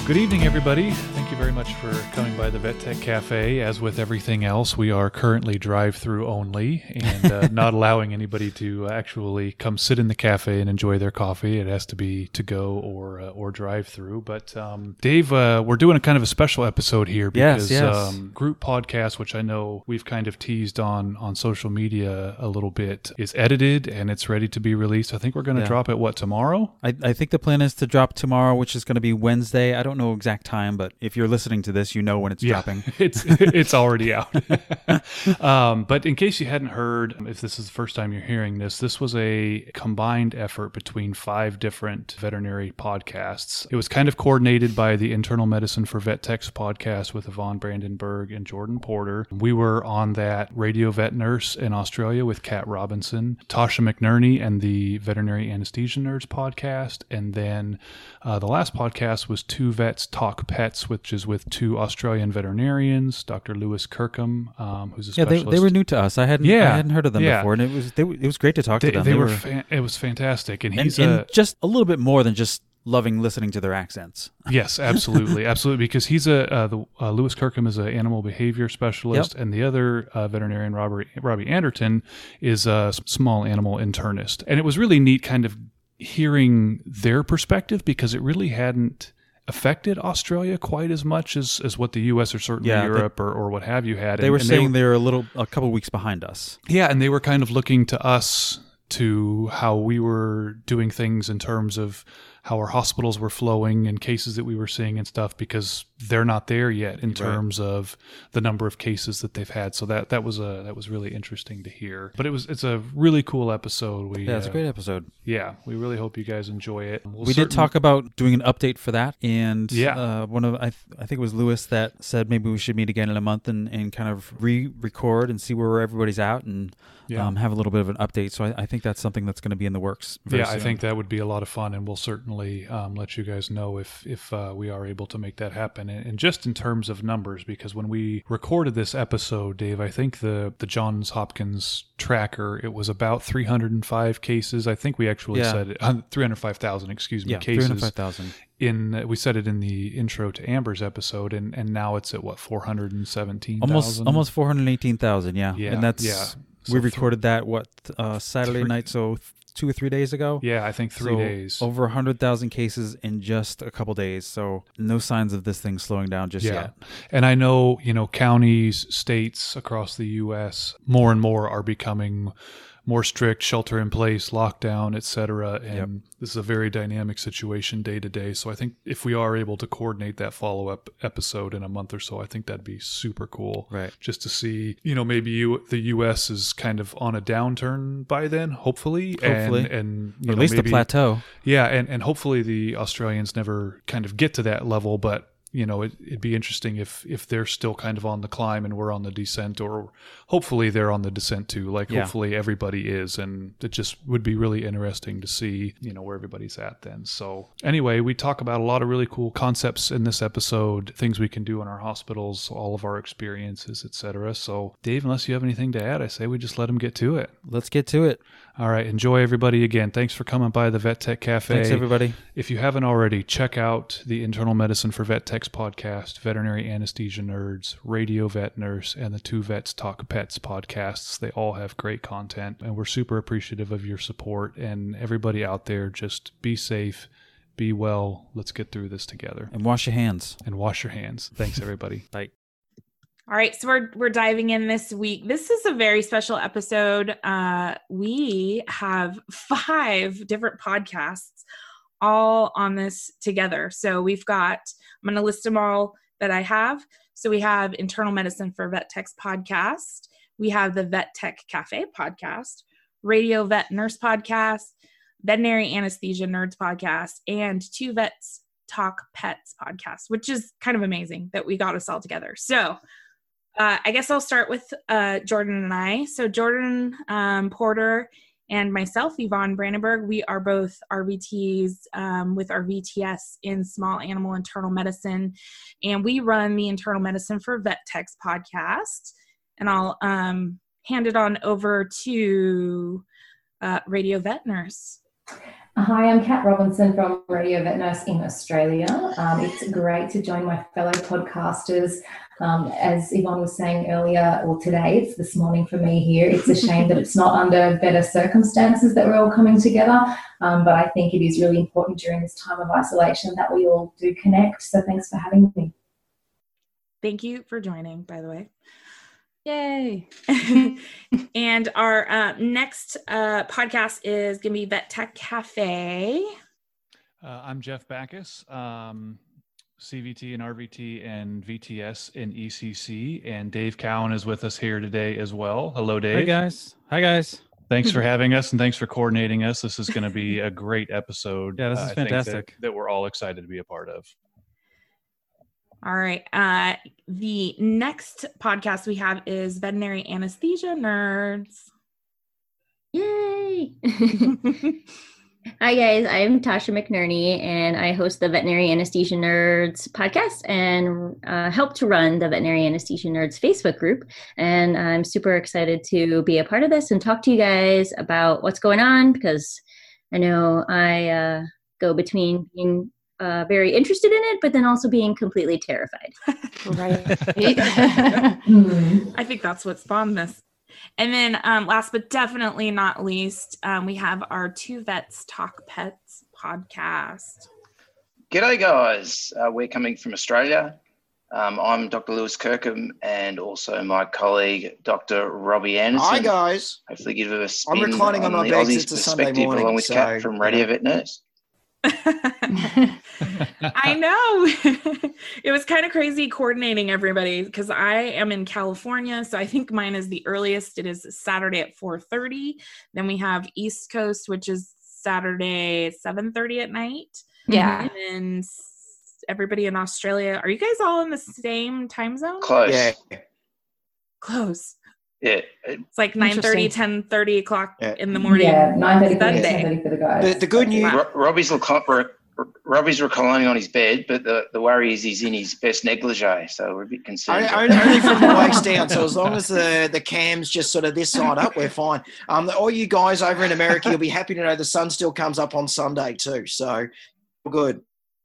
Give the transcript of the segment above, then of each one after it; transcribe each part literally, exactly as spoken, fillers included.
Good evening, everybody. Thank you very much for coming by the Vet Tech Cafe. As with everything else, we are currently drive-through only and uh, not allowing anybody to actually come sit in the cafe and enjoy their coffee. It has to be to go or uh, or drive-through. But um, Dave, uh, we're doing a kind of a special episode here because yes, yes. Um, Group Podcast, which I know we've kind of teased on on social media a little bit, is edited and it's ready to be released. I think we're going to Yeah. drop it, what, tomorrow? I, I think the plan is to drop tomorrow, which is going to be Wednesday. I don't know exact time, but if you're listening to this, you know when it's Yeah, dropping. it's it's already out. um, but in case you hadn't heard, if this is the first time you're hearing this, this was a combined effort between five different veterinary podcasts. It was kind of coordinated by the Internal Medicine for Vet Techs podcast with Yvonne Brandenburg and Jordan Porter. We were on that Radio Vet Nurse in Australia with Kat Robinson, Tasha McNerney and the Veterinary Anesthesia Nerds podcast. And then uh, the last podcast was Two Vets Talk Pets, which is with two Australian veterinarians, Doctor Lewis Kirkham, um, who's a Yeah, specialist. they, they were new to us. I hadn't Yeah, I hadn't heard of them yeah. before, and it was they, it was great to talk They, to them. they were, fa- it was fantastic. And and, he's and a, just a little bit more than just loving listening to their accents. yes, absolutely. Absolutely. Because he's a, uh, the, uh, Lewis Kirkham is an animal behavior specialist, Yep. and the other uh, veterinarian, Robert, Robbie Anderton, is a s- small animal internist. And it was really neat kind of hearing their perspective because it really hadn't affected Australia quite as much as, as what the U S or certainly Yeah, they- Europe or, or what have you had. They And- were and saying they were, a little a couple weeks behind us. Yeah, and they were kind of looking to us to how we were doing things in terms of how our hospitals were flowing and cases that we were seeing and stuff, because they're not there yet in terms of the number of cases that they've had. So that that was a that was really interesting to hear. But it was it's a really cool episode. We Yeah, it's uh, a great episode. Yeah, we really hope you guys enjoy it. We'll we certain- did talk about doing an update for that, and Yeah. uh, one of I, th- I think it was Lewis that said maybe we should meet again in a month and, and kind of re-record and see where everybody's at and Yeah. um, have a little bit of an update. So I, I think that's something that's going to be in the works. Very Yeah, I soon. think that would be a lot of fun, and we'll certainly um, let you guys know if if uh, we are able to make that happen. And, and just in terms of numbers, because when we recorded this episode, Dave, I think the the Johns Hopkins tracker, it was about three hundred five cases. I think we actually Yeah. said it, uh, three hundred five thousand, excuse me, yeah, three cases. hundred five thousand. In we said it in the intro to Amber's episode, and, and now it's at what, four hundred seventeen thousand? Almost almost four hundred eighteen thousand. Yeah, Yeah, and that's yeah. So we thr- recorded that what uh, Saturday Three- night, so th- two or three days ago. Yeah, I think three So days. Over one hundred thousand cases in just a couple days. So no signs of this thing slowing down just Yeah. yet. And I know, you know, counties, states across the U S more and more are becoming more strict, shelter in place, lockdown, et cetera. And Yep. this is a very dynamic situation day to day. So I think if we are able to coordinate that follow up episode in a month or so, I think that'd be super cool. Right. Just to see, you know, maybe you, the U S is kind of on a downturn by then, hopefully. Hopefully. And, and you Or at know, least maybe, the plateau. yeah, and, and hopefully the Australians never kind of get to that level, but you know, it, it'd be interesting if if they're still kind of on the climb and we're on the descent, or hopefully they're on the descent too. Like Yeah. hopefully everybody is, and it just would be really interesting to see, you know, where everybody's at then. So anyway, we talk about a lot of really cool concepts in this episode, things we can do in our hospitals, all of our experiences, et cetera. So Dave, unless you have anything to add, I say we just let them get to it. Let's get to it. All right. Enjoy, everybody. Again, thanks for coming by the Vet Tech Cafe. Thanks, everybody. If you haven't already, check out the Internal Medicine for Vet Techs podcast, Veterinary Anesthesia Nerds, Radio Vet Nurse, and the Two Vets Talk Pets podcasts. They all have great content, and we're super appreciative of your support. And everybody out there, just be safe, be well. Let's get through this together. And wash your hands. And wash your hands. Thanks, everybody. Bye. All right, so we're we're diving in this week. This is a very special episode. Uh, we have five different podcasts all on this together. So we've got, I'm going to list them all that I have. So we have Internal Medicine for Vet Techs podcast. We have the Vet Tech Cafe podcast, Radio Vet Nurse podcast, Veterinary Anesthesia Nerds podcast, and Two Vets Talk Pets podcast, which is kind of amazing that we got us all together. So Uh, I guess I'll start with uh, Jordan and I. So Jordan um, Porter and myself, Yvonne Brandenburg, we are both R V Ts um, with our V T S in small animal internal medicine. And we run the Internal Medicine for Vet Techs podcast. And I'll um, hand it on over to uh, Radio Vet Nurse. Hi, I'm Kat Robinson from Radio Vet Nurse in Australia. Um, it's great to join my fellow podcasters. Um, as Yvonne was saying earlier, or today, it's this morning for me here. It's a shame that it's not under better circumstances that we're all coming together. Um, but I think it is really important during this time of isolation that we all do connect. So thanks for having me. Thank you for joining, by the way. Yay. And our uh, next uh, podcast is going to be Vet Tech Cafe. Uh, I'm Jeff Backus, um, C V T and R V T and V T S in E C C. And Dave Cowan is with us here today as well. Hello, Dave. Hi, guys. Hi, guys. Thanks for having us, and thanks for coordinating us. This is going to be a great episode. Yeah, this is uh, I think fantastic. That, that we're all excited to be a part of. All right. Uh, the next podcast we have is Veterinary Anesthesia Nerds. Yay. Hi guys, I'm Tasha McNerney and I host the Veterinary Anesthesia Nerds podcast and uh, help to run the Veterinary Anesthesia Nerds Facebook group. And I'm super excited to be a part of this and talk to you guys about what's going on, because I know I uh, go between being uh, very interested in it, but then also being completely terrified. Right. I think that's what spawned this. And then um, last but definitely not least, um, we have our Two Vets Talk Pets podcast. G'day, guys. Uh, we're coming from Australia. Um, I'm Doctor Lewis Kirkham and also my colleague, Doctor Robbie Anderson. Hi, guys. Hopefully give it a spin I'm reclining on, on my the bed. Aussie's It's a Sunday perspective morning, along with so, Kat from Radio you know. Vet Nurse. I know. It was kind of crazy coordinating everybody because I am in California. So I think mine is the earliest. It is Saturday at four thirty. Then we have East Coast, which is Saturday at seven thirty at night. Yeah. And then everybody in Australia. Are you guys all in the same time zone? Close. Yeah. Close. Yeah. It's like nine thirty, ten thirty o'clock Yeah. in the morning. Yeah, nine thirty for me, Sunday. ten thirty for the guys. The, the good news, Ro- Robbie's, reco- Robbie's reclining on his bed, but the, the worry is he's in his best negligee, so we're a bit concerned. only, only from the waist down. So as long as the, the cam's just sort of this side up, we're fine. Um, all you guys over in America, you'll be happy to know the sun still comes up on Sunday too. So we're good.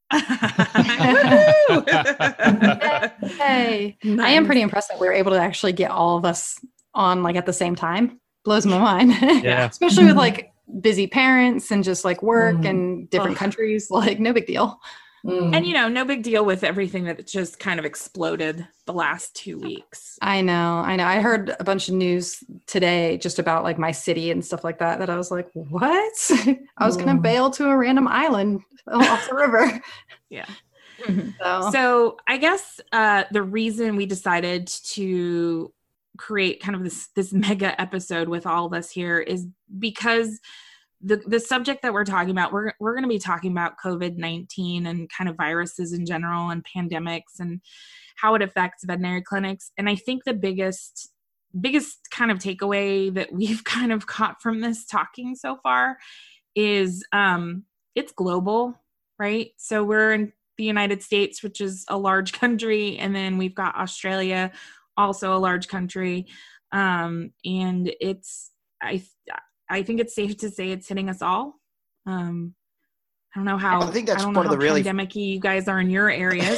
Hey, I am pretty impressed that we were able to actually get all of us on like at the same time. Blows my mind. Yeah. Especially with like busy parents and just like work Mm. and different Ugh. countries. Like no big deal. Mm. And, you know, no big deal with everything that just kind of exploded the last two weeks. I know. I know. I heard a bunch of news today just about like my city and stuff like that, that I was like, what? I was going to Mm. bail to a random island off the river. Yeah. So, So I guess uh, the reason we decided to create kind of this this mega episode with all of us here is because the the subject that we're talking about, we're we're going to be talking about COVID nineteen and kind of viruses in general and pandemics and how it affects veterinary clinics. And I think the biggest biggest kind of takeaway that we've kind of caught from this talking so far is um, it's global, right? So we're in the United States, which is a large country, and then we've got Australia, also a large country, um, and it's I I think it's safe to say it's hitting us all. Um, I don't know how. I think that's I don't one know of how the really- pandemic-y you guys are in your areas.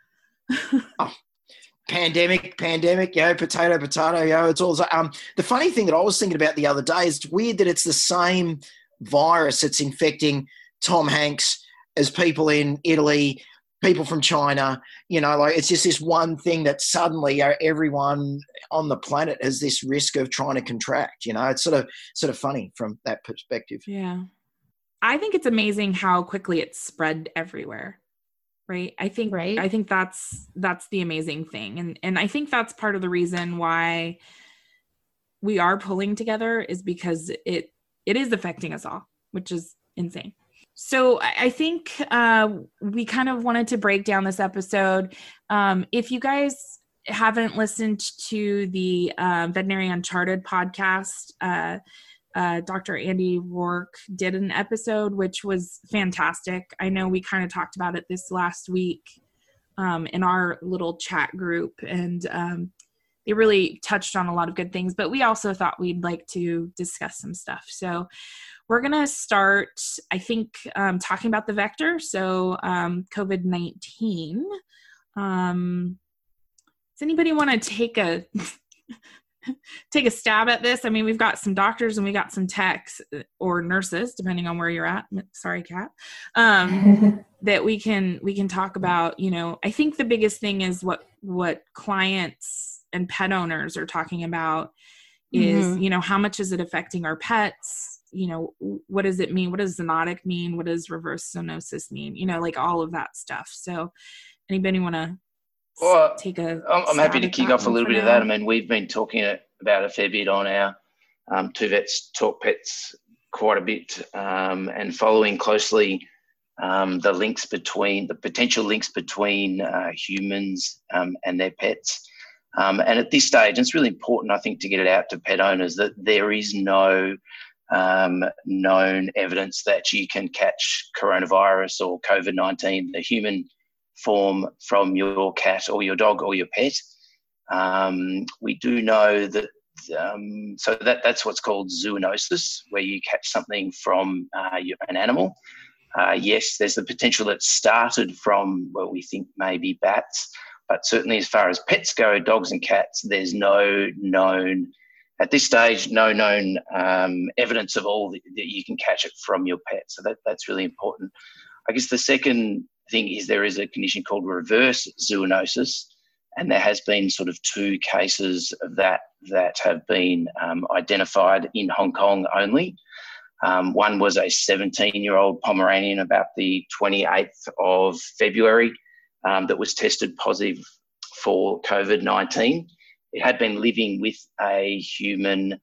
Pandemic, pandemic, yo, potato, potato, yo. It's all um. The funny thing that I was thinking about the other day is it's weird that it's the same virus that's infecting Tom Hanks as people in Italy, people from China. You know, like it's just this one thing that suddenly uh, everyone on the planet has this risk of trying to contract. You know, it's sort of sort of funny from that perspective. Yeah. I think it's amazing how quickly it's spread everywhere. Right. I think, Right. I think that's, that's the amazing thing. And, and I think that's part of the reason why we are pulling together is because it, it is affecting us all, which is insane. So I I think uh, we kind of wanted to break down this episode. Um, if you guys haven't listened to the uh, Veterinary Uncharted podcast, uh, uh, Doctor Andy Rourke did an episode, which was fantastic. I know we kind of talked about it this last week um, in our little chat group. And um, they really touched on a lot of good things, but we also thought we'd like to discuss some stuff. So we're going to start, I think, um, talking about the vector. So um, COVID nineteen. Um, does anybody want to take a take a stab at this? I mean, we've got some doctors and we got some techs or nurses, depending on where you're at. Sorry, Kat. Um, that we can we can talk about. You know, I think the biggest thing is what what clients and pet owners are talking about is, mm-hmm. you know, how much is it affecting our pets? You know, what does it mean? What does zoonotic mean? What does reverse zoonosis mean? You know, like all of that stuff. So anybody want to well, take a I'm, I'm happy to kick off a little bit now? of that. I mean, we've been talking about a fair bit on our um, Two Vets Talk Pets quite a bit, um, and following closely um, the links between, the potential links between uh, humans um, and their pets. Um, and at this stage, it's really important, I think, to get it out to pet owners that there is no um, known evidence that you can catch coronavirus or COVID nineteen, the human form, from your cat or your dog or your pet. Um, we do know that, um, so that, that's what's called zoonosis, where you catch something from uh, an animal. Uh, yes, there's the potential that started from, well, we think maybe bats, but certainly as far as pets go, dogs and cats, there's no known, at this stage, no known um, evidence of all that, that you can catch it from your pet. So that, that's really important. I guess the second thing is there is a condition called reverse zoonosis, and there has been sort of two cases of that that have been um, identified in Hong Kong only. Um, one was a seventeen-year-old Pomeranian about the twenty-eighth of February um, that was tested positive for COVID nineteen. It had been living with a human,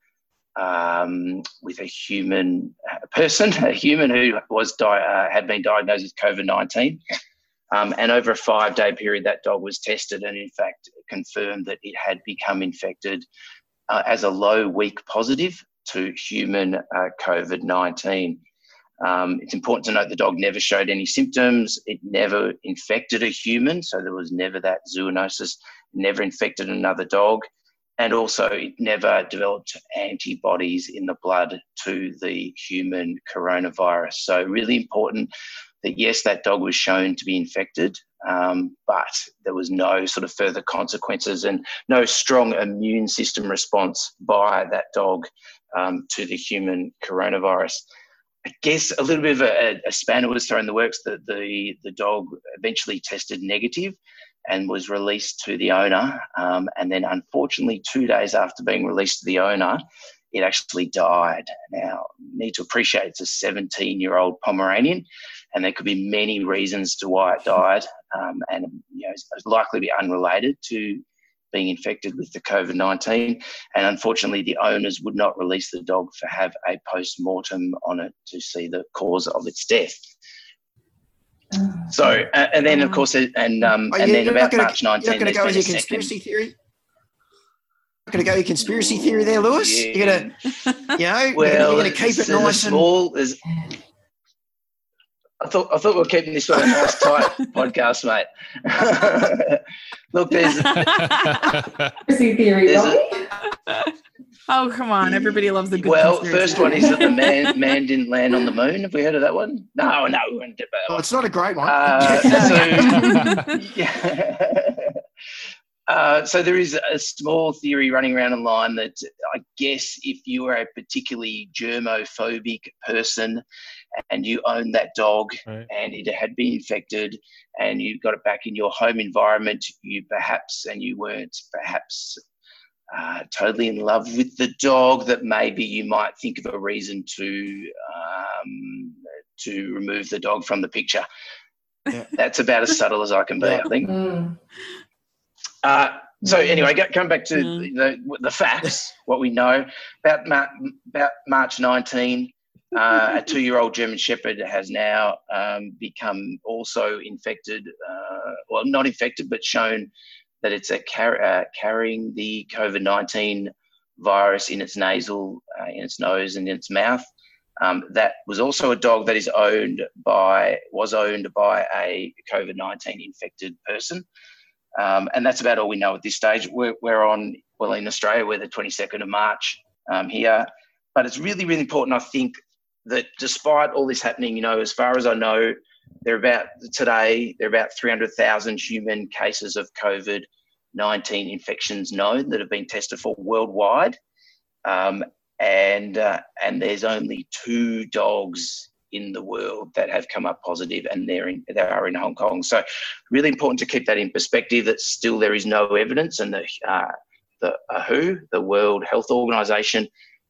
um, with a human person, a human who was di- uh, had been diagnosed with COVID nineteen. Um, and over a five-day period, that dog was tested and, in fact, confirmed that it had become infected uh, as a low weak positive to human uh, COVID nineteen. Um, it's important to note the dog never showed any symptoms. It never infected a human, so there was never that zoonosis, never infected another dog, and also it never developed antibodies in the blood to the human coronavirus. So really important that, yes, that dog was shown to be infected, um, but there was no sort of further consequences and no strong immune system response by that dog um, to the human coronavirus. I guess a little bit of a, a spanner was thrown in the works that the, the dog eventually tested negative and was released to the owner. Um, and then unfortunately, two days after being released to the owner, it actually died. Now, you need to appreciate it's a seventeen-year-old Pomeranian, and there could be many reasons to why it died, um, and you know, it's likely to be unrelated to being infected with the COVID nineteen. And unfortunately, the owners would not release the dog to have a post-mortem on it to see the cause of its death. So, uh, and then, of course, and um, oh, and then about gonna, March nineteenth, you're not going to go with your conspiracy second. theory? Going to go your conspiracy theory there, Lewis? Yeah. You're going to, you know, well, you're going to keep it nice small. And... I thought I thought we were keeping this one a nice tight podcast, mate. Look, there's conspiracy theory. There's a, oh, come on! Everybody loves the good. Well, first one is that the man man didn't land on the moon. Have we heard of that one? No, no, we wouldn't do that. Well, it's not a great one. Uh, so, yeah. Uh, so there is a small theory running around online that I guess if you are a particularly germophobic person and you own that dog right. and it had been infected and you got it back in your home environment, you perhaps, and you weren't perhaps uh, totally in love with the dog, that maybe you might think of a reason to um, to remove the dog from the picture. Yeah. That's about as subtle as I can be, yeah. I think. Mm. Uh, so anyway, go, going back to mm. the, the facts, what we know about Mar- about March nineteenth, uh, a two-year-old German Shepherd has now um, become also infected, uh, well, not infected, but shown that it's a car- uh, carrying the COVID nineteen virus in its nasal, uh, in its nose, and in its mouth. Um, that was also a dog that is owned by was owned by a COVID nineteen infected person. Um, and that's about all we know at this stage. We're, we're on well, in Australia, we're the twenty-second of March um, here. But it's really, really important, I think, that despite all this happening, you know, as far as I know, there are about today, there are about three hundred thousand human cases of COVID nineteen infections known that have been tested for worldwide. Um, and uh, and there's only two dogs in the world that have come up positive, and they're in, they are in Hong Kong. So really important to keep that in perspective, that still there is no evidence, and the, uh, the uh, W H O, the World Health Organization,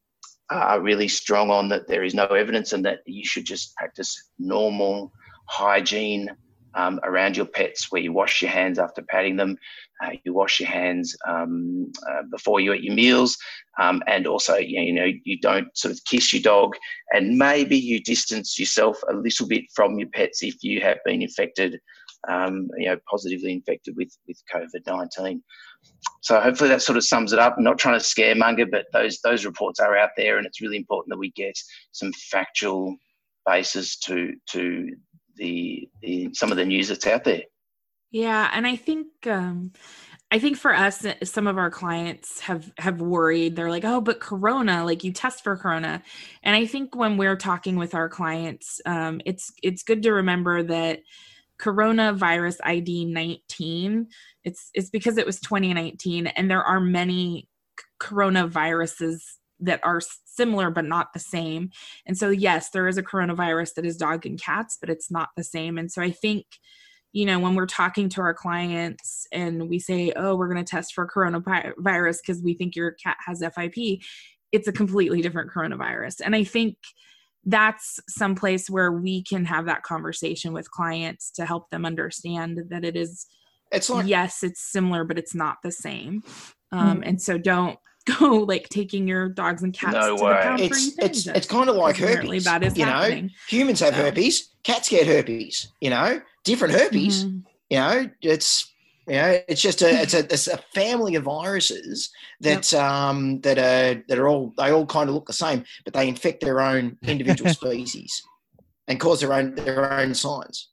are really strong on that there is no evidence, and that you should just practice normal hygiene um, around your pets, where you wash your hands after patting them, uh, you wash your hands um, uh, before you eat your meals, um, and also, you know, you don't sort of kiss your dog, and maybe you distance yourself a little bit from your pets if you have been infected, um, you know, positively infected with, with COVID nineteen. So hopefully that sort of sums it up. I'm not trying to scaremonger, but those those reports are out there, and it's really important that we get some factual basis to to the, the some of the news that's out there. Yeah, and I think um, I think for us, some of our clients have have worried. They're like, "Oh, but Corona, like you test for Corona," and I think when we're talking with our clients, um, it's it's good to remember that coronavirus I D nineteen. It's it's because it was twenty nineteen, and there are many coronaviruses that are similar but not the same. And so, yes, there is a coronavirus that is dog and cats, but it's not the same. And so I think, you know, when we're talking to our clients and we say, oh, we're going to test for coronavirus because we think your cat has F I P, it's a completely different coronavirus. And I think that's someplace where we can have that conversation with clients to help them understand that it is, it's like, yes, it's similar, but it's not the same. Um, mm. And so don't go like taking your dogs and cats no to way. the pound it's, for it's, it's kind of like herpes. That is you happening. know, humans have so. herpes, cats get herpes, you know, different herpes, mm-hmm. you know, it's, you know, it's just a, it's a, it's a family of viruses that, yep. um, that are, that are all, they all kind of look the same, but they infect their own individual species and cause their own, their own signs.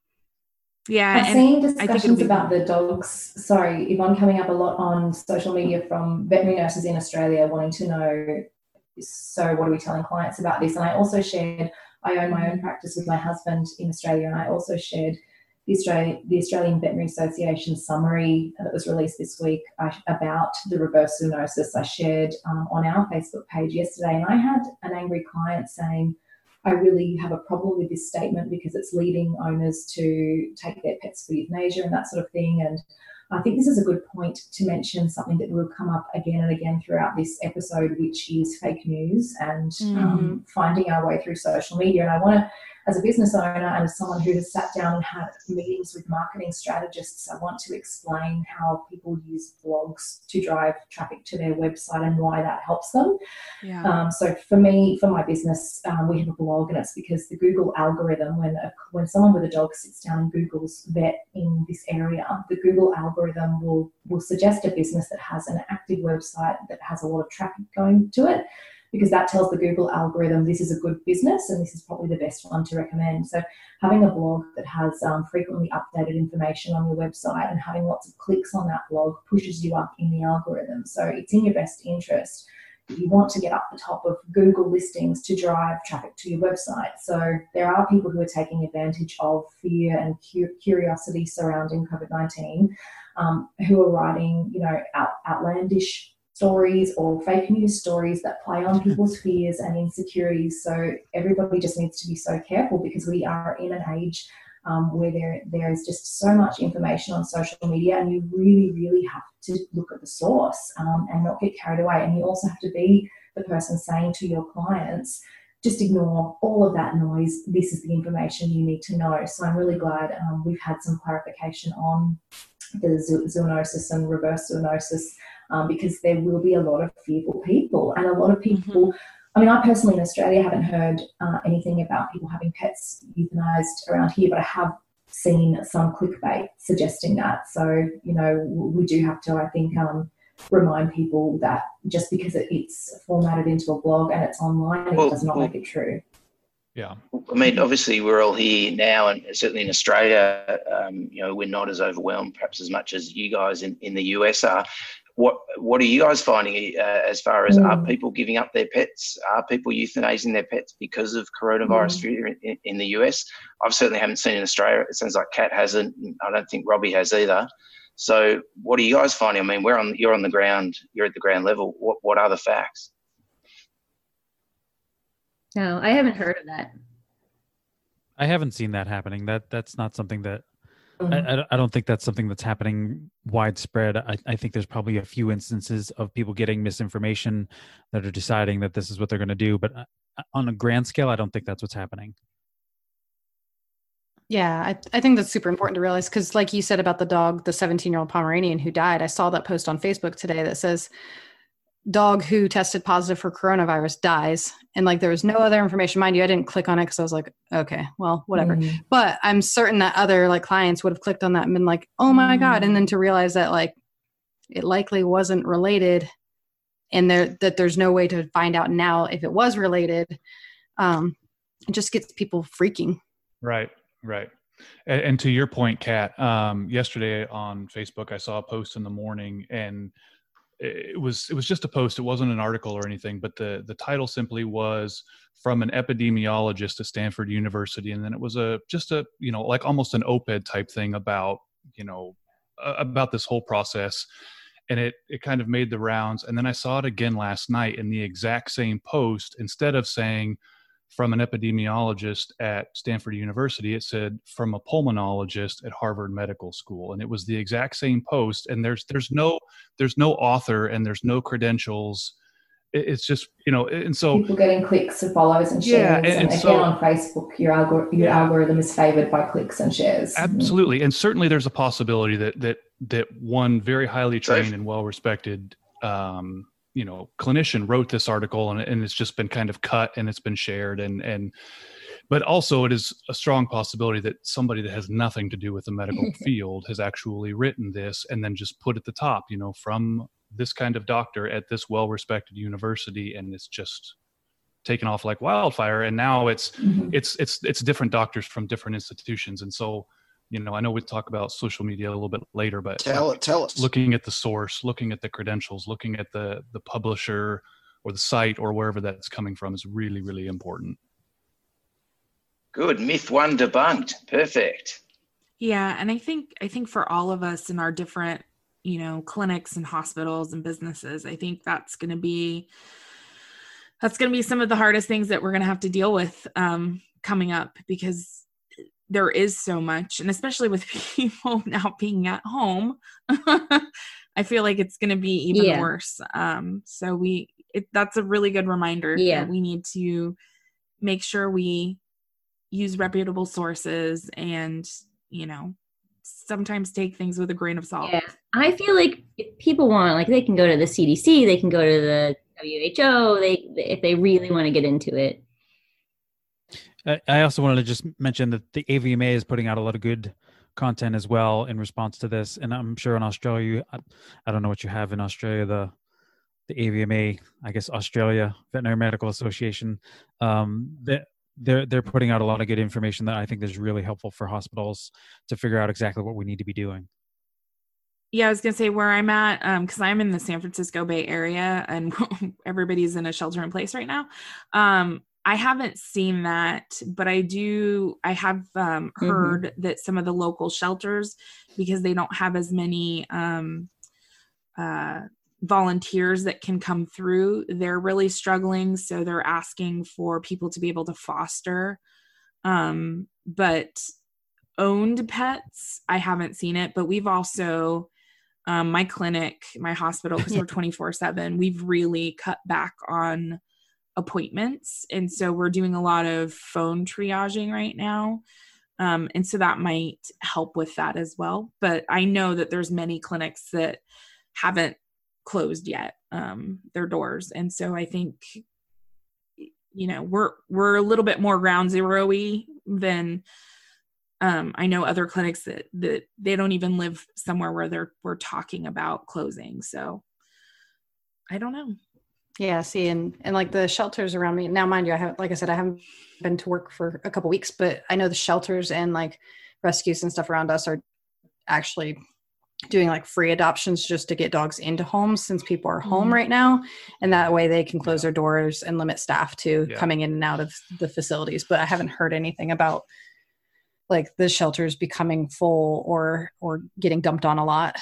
Yeah, I'm and seeing discussions be- about the dogs. Sorry, Yvonne, coming up a lot on social media from veterinary nurses in Australia wanting to know, so what are we telling clients about this? And I also shared, I own my own practice with my husband in Australia, and I also shared the Australian, the Australian Veterinary Association summary that was released this week I, about the reverse zoonosis. I shared um, on our Facebook page yesterday, and I had an angry client saying, I really have a problem with this statement because it's leading owners to take their pets for euthanasia and that sort of thing. And I think this is a good point to mention something that will come up again and again throughout this episode, which is fake news and mm-hmm. um, finding our way through social media. And I want to, as a business owner and as someone who has sat down and had meetings with marketing strategists, I want to explain how people use blogs to drive traffic to their website and why that helps them. Yeah. Um, so for me, for my business, um, we have a blog, and it's because the Google algorithm, when a, when someone with a dog sits down and Googles vet in this area, the Google algorithm will, will suggest a business that has an active website that has a lot of traffic going to it, because that tells the Google algorithm this is a good business and this is probably the best one to recommend. So having a blog that has um, frequently updated information on your website and having lots of clicks on that blog pushes you up in the algorithm. So it's in your best interest if you want to get up the top of Google listings to drive traffic to your website. So there are people who are taking advantage of fear and cu- curiosity surrounding COVID nineteen, um, who are writing, you know, out, outlandish stories or fake news stories that play on people's fears and insecurities. So everybody just needs to be so careful, because we are in an age um, where there there is just so much information on social media, and you really, really have to look at the source um, and not get carried away. And you also have to be the person saying to your clients, just ignore all of that noise. This is the information you need to know. So I'm really glad um, we've had some clarification on the zo- zoonosis and reverse zoonosis, Um, because there will be a lot of fearful people, and a lot of people, mm-hmm. I mean, I personally in Australia haven't heard uh, anything about people having pets euthanized around here, but I have seen some clickbait suggesting that. So, you know, we do have to, I think, um, remind people that just because it, it's formatted into a blog and it's online, well, it does not well, make it true. Yeah. I mean, obviously we're all here now, and certainly in Australia, um, you know, we're not as overwhelmed perhaps as much as you guys in, in the U S are. what what are you guys finding uh, as far as mm. are people giving up their pets? Are people euthanizing their pets because of coronavirus mm. fear in, in the U S? I've certainly haven't seen in Australia. It sounds like Kat hasn't. I don't think Robbie has either. So what are you guys finding? I mean, we're on you're on the ground. You're at the ground level. What what are the facts? No, I haven't heard of that. I haven't seen that happening. That that's not something that I, I don't think that's something that's happening widespread. I, I think there's probably a few instances of people getting misinformation that are deciding that this is what they're going to do. But on a grand scale, I don't think that's what's happening. Yeah, I, I think that's super important to realize because like you said about the dog, the seventeen-year-old Pomeranian who died, I saw that post on Facebook today that says, dog who tested positive for coronavirus dies. And like, there was no other information. Mind you, I didn't click on it because I was like, okay, well, whatever. Mm. But I'm certain that other like clients would have clicked on that and been like, oh my mm. God. And then to realize that like, it likely wasn't related and there, that there's no way to find out now if it was related. Um, it just gets people freaking. Right. Right. And, and to your point, Kat, um, yesterday on Facebook, I saw a post in the morning and it was it was just a post. It wasn't an article or anything, but the the title simply was from an epidemiologist at Stanford University, and then it was a just a you know like almost an op-ed type thing about you know uh, about this whole process, and it it kind of made the rounds. And then I saw it again last night in the exact same post. Instead of saying from an epidemiologist at Stanford University, it said from a pulmonologist at Harvard Medical School. And it was the exact same post. And there's there's no there's no author and there's no credentials. It's just, you know, and so people getting clicks and follows and shares. Yeah, and, and, and again so, on Facebook, your algor- your yeah. algorithm is favored by clicks and shares. Absolutely. And certainly there's a possibility that that that one very highly trained and well-respected um you know, clinician wrote this article and, and it's just been kind of cut and it's been shared. And, and, but also it is a strong possibility that somebody that has nothing to do with the medical field has actually written this and then just put at the top, you know, from this kind of doctor at this well-respected university. And it's just taken off like wildfire. And now it's, mm-hmm. it's, it's, it's different doctors from different institutions. And so, you know, I know we'll talk about social media a little bit later, but tell it, tell us. Looking at the source, looking at the credentials, looking at the the publisher or the site or wherever that's coming from is really, really important. Good. Myth one debunked. Perfect. Yeah, and I think I think for all of us in our different, you know, clinics and hospitals and businesses, I think that's going to be that's going to be some of the hardest things that we're going to have to deal with um, coming up because there is so much, and especially with people now being at home, I feel like it's going to be even yeah. worse. Um, so we, it, that's a really good reminder yeah. that we need to make sure we use reputable sources and, you know, sometimes take things with a grain of salt. Yeah. I feel like if people want, like they can go to the C D C, they can go to the W H O, they, if they really want to get into it. I also wanted to just mention that the A V M A is putting out a lot of good content as well in response to this. And I'm sure in Australia, I, I don't know what you have in Australia, the the A V M A, I guess Australia Veterinary Medical Association, um, that they're, they're putting out a lot of good information that I think is really helpful for hospitals to figure out exactly what we need to be doing. Yeah, I was going to say where I'm at, because um, I'm in the San Francisco Bay Area and everybody's in a shelter in place right now. Um, I haven't seen that, but I do, I have um, heard mm-hmm. that some of the local shelters, because they don't have as many um, uh, volunteers that can come through, they're really struggling. So they're asking for people to be able to foster. Um, but owned pets, I haven't seen it, but we've also, um, my clinic, my hospital, because we're twenty-four seven, we've really cut back on appointments. And so we're doing a lot of phone triaging right now. Um, and so that might help with that as well. But I know that there's many clinics that haven't closed yet, um, their doors. And so I think, you know, we're, we're a little bit more ground zero-y than, um, I know other clinics that, that they don't even live somewhere where they're, we're talking about closing. So I don't know. Yeah, see, and, and like the shelters around me now, mind you, I have, like I said, I haven't been to work for a couple weeks, but I know the shelters and like rescues and stuff around us are actually doing like free adoptions just to get dogs into homes since people are home Mhm. right now. And that way they can close their doors and limit staff to Yeah. coming in and out of the facilities. But I haven't heard anything about like the shelters becoming full or or getting dumped on a lot.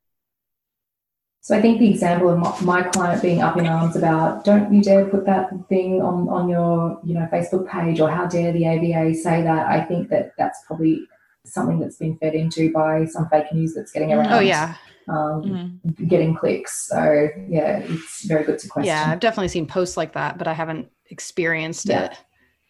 So I think the example of my, my client being up in arms about don't you dare put that thing on, on your you know Facebook page, or how dare the A V A say that, I think that that's probably something that's been fed into by some fake news that's getting around. Oh yeah. Um, mm-hmm. Getting clicks. So yeah, it's very good to question. Yeah, I've definitely seen posts like that, but I haven't experienced yeah. it.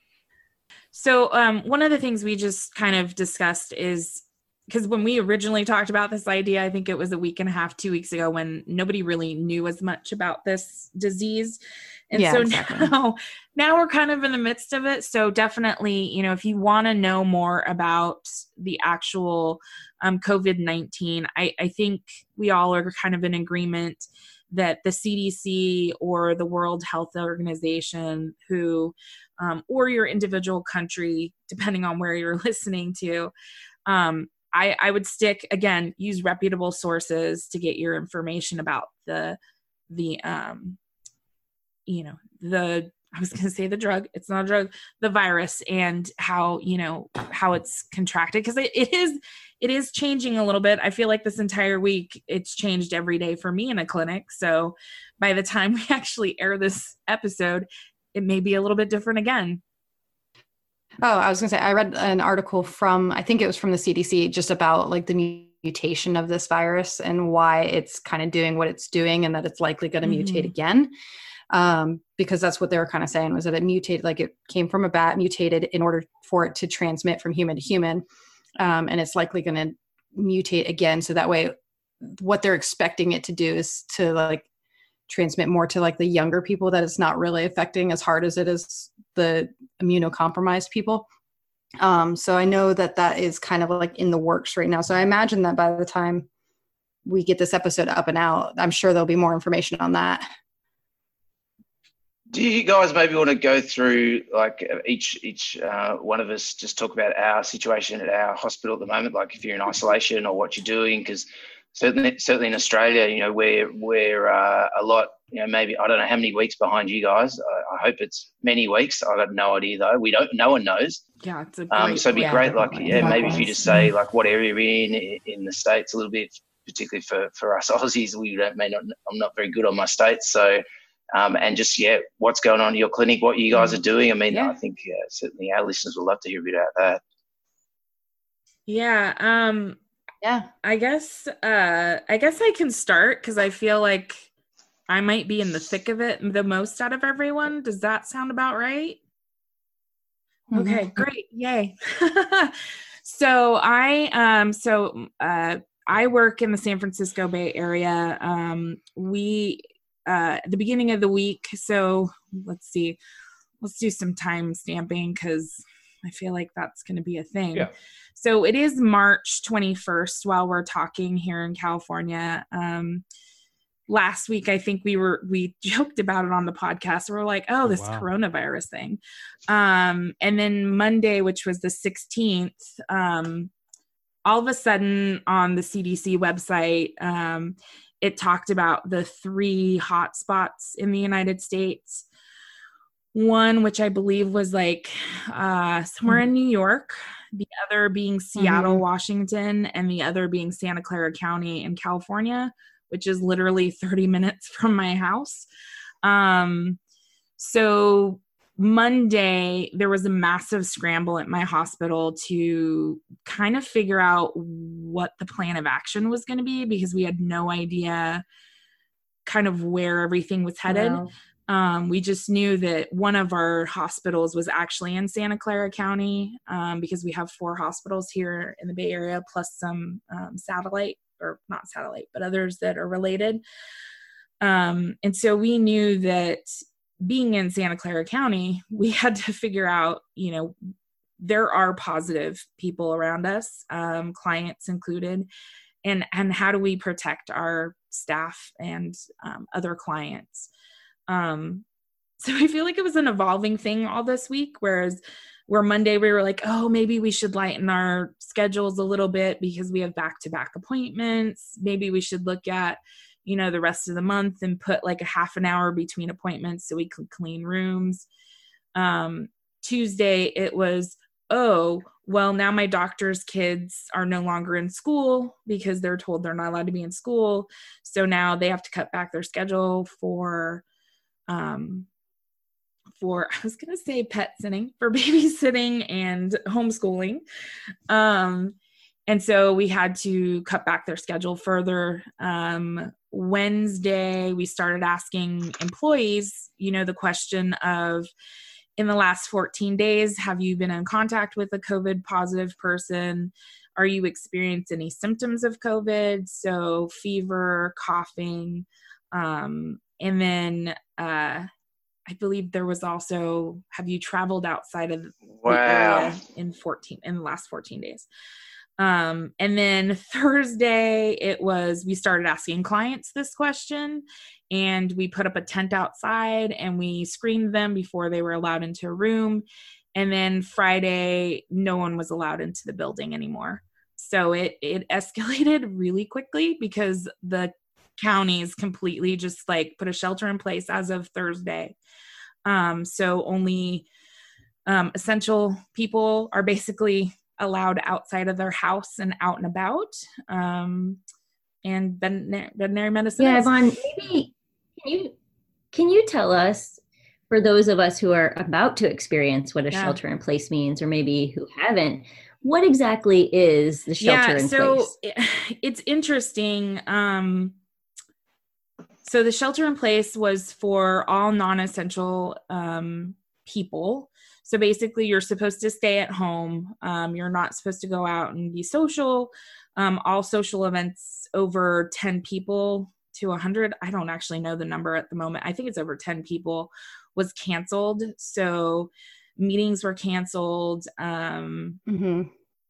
So um, one of the things we just kind of discussed is, because when we originally talked about this idea, I think it was a week and a half, two weeks ago, when nobody really knew as much about this disease. And yeah, so exactly. now, now we're kind of in the midst of it. So definitely, you know, if you want to know more about the actual um, COVID nineteen, I, I think we all are kind of in agreement that the C D C or the World Health Organization, who, um, or your individual country, depending on where you're listening to, um, I, I would stick, again, use reputable sources to get your information about the, the, um, you know, the, I was going to say the drug, it's not a drug, the virus, and how, you know, how it's contracted. Cause it, it is, it is changing a little bit. I feel like this entire week it's changed every day for me in a clinic. So by the time we actually air this episode, it may be a little bit different again. Oh, I was going to say, I read an article from, I think it was from the C D C, just about like the mutation of this virus and why it's kind of doing what it's doing, and that it's likely going to mm-hmm. mutate again. Um, because that's what they were kind of saying, was that it mutated, like it came from a bat, mutated in order for it to transmit from human to human. Um, and it's likely going to mutate again. So that way, what they're expecting it to do is to like transmit more to like the younger people, that it's not really affecting as hard as it is the immunocompromised people. Um, so I know that that is kind of like in the works right now. So I imagine that by the time we get this episode up and out, I'm sure there'll be more information on that. Do you guys maybe want to go through like each each uh, one of us just talk about our situation at our hospital at the moment, like if you're in isolation or what you're doing? Because certainly certainly in Australia, you know, we're we're uh, a lot, you know, maybe I don't know how many weeks behind you guys. I, I hope it's many weeks. I got no idea though. We don't. No one knows. Yeah, it's a great, um. So it'd be yeah, great, like definitely. yeah, maybe if you just say like what area you're in in the States a little bit, particularly for for us Aussies, we don't may not. I'm not very good on my states, so. Um, and just, yeah, what's going on in your clinic, what you guys are doing. I mean, yeah. I think yeah, certainly our listeners would love to hear a bit about that. Yeah. Um, yeah. I guess, uh, I guess I can start, because I feel like I might be in the thick of it the most out of everyone. Does that sound about right? Mm-hmm. Okay, great. Yay. So I, um, so, uh, I work in the San Francisco Bay Area. Um, we, Uh, at the beginning of the week. So let's see, let's do some time stamping, because I feel like that's going to be a thing. Yeah. So it is March twenty-first while we're talking here in California. Um, last week, I think we were, we joked about it on the podcast. We're like, oh, this wow. coronavirus thing. Um, and then Monday, which was the sixteenth, um, all of a sudden on the C D C website, um, it talked about the three hot spots in the United States. One, which I believe was like uh, somewhere in New York, the other being Seattle, mm-hmm. Washington, and the other being Santa Clara County in California, which is literally thirty minutes from my house. Um, so Monday, there was a massive scramble at my hospital to kind of figure out what the plan of action was going to be, because we had no idea kind of where everything was headed. Wow. Um, we just knew that one of our hospitals was actually in Santa Clara County, um, because we have four hospitals here in the Bay Area, plus some um, satellite, or not satellite, but others that are related. Um, and so we knew that being in Santa Clara County, we had to figure out, you know, there are positive people around us, um, clients included, and, and how do we protect our staff and um, other clients? Um, so I feel like it was an evolving thing all this week, whereas where Monday we were like, oh, maybe we should lighten our schedules a little bit because we have back-to-back appointments. Maybe we should look at, you know, the rest of the month and put like a half an hour between appointments so we could clean rooms. Um, Tuesday, it was, oh, well, now my doctor's kids are no longer in school because they're told they're not allowed to be in school. So now they have to cut back their schedule for, um, for, I was going to say pet sitting, for babysitting and homeschooling. Um, and so we had to cut back their schedule further. Um, Wednesday, we started asking employees, you know, the question of, in the last fourteen days, have you been in contact with a COVID positive person? Are you experiencing any symptoms of COVID? So fever, coughing. Um, and then uh, I believe there was also, have you traveled outside of wow. the area in fourteen, in the last fourteen days? Um, and then Thursday, it was, we started asking clients this question, and we put up a tent outside and we screened them before they were allowed into a room. And then Friday, no one was allowed into the building anymore. So it, it escalated really quickly because the counties completely just like put a shelter in place as of Thursday. Um, so only, um, essential people are basically allowed outside of their house and out and about. Um, and veterinary, veterinary medicine. Yeah, is- Yvonne, maybe can you can you tell us, for those of us who are about to experience what a Yeah. shelter in place means, or maybe who haven't, what exactly is the shelter yeah, in so place? it- it's interesting. Um, so the shelter in place was for all non-essential um, people. So basically, you're supposed to stay at home. Um, you're not supposed to go out and be social. Um, all social events over ten people to one hundred, I don't actually know the number at the moment. I think it's over ten people, was canceled. So meetings were canceled. Um, Mm-hmm.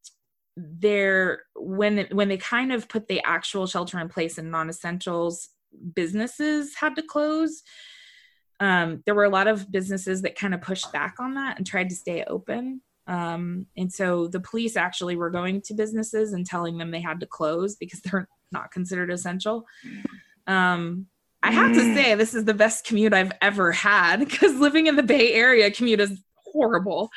there, when when they kind of put the actual shelter in place and non-essentials, businesses had to close. Um, there were a lot of businesses that kind of pushed back on that and tried to stay open. Um, and so the police actually were going to businesses and telling them they had to close because they're not considered essential. Um, I have to say, this is the best commute I've ever had, because living in the Bay Area commute is horrible.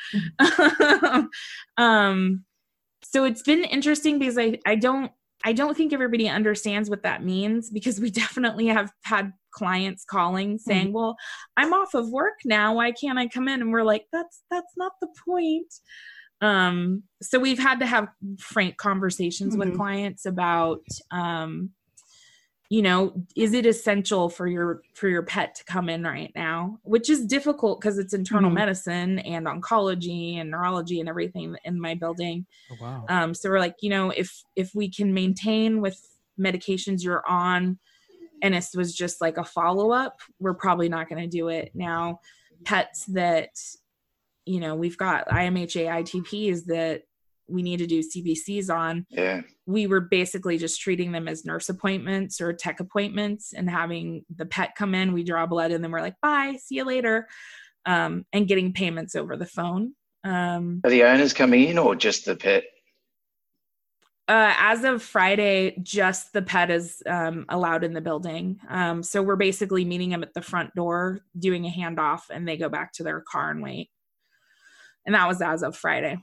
um, so it's been interesting because I, I don't, I don't think everybody understands what that means, because we definitely have had clients calling saying, mm-hmm. well, I'm off of work now. Why can't I come in? And we're like, that's, that's not the point. Um, so we've had to have frank conversations mm-hmm. with clients about, um, you know, is it essential for your, for your pet to come in right now, which is difficult because it's internal mm-hmm. medicine and oncology and neurology and everything in my building. Oh, wow. Um, so we're like, you know, if, if we can maintain with medications you're on, and this was just like a follow-up, we're probably not going to do it. Now, pets that, you know, we've got I M H A I T Ps that we need to do C B Cs on. Yeah. We were basically just treating them as nurse appointments or tech appointments and having the pet come in, we draw blood, and then we're like, bye, see you later. Um, and getting payments over the phone. Um, Are the owners coming in or just the pet? Uh, as of Friday, just the pet is um, allowed in the building. Um, so we're basically meeting them at the front door, doing a handoff, and they go back to their car and wait. And that was as of Friday.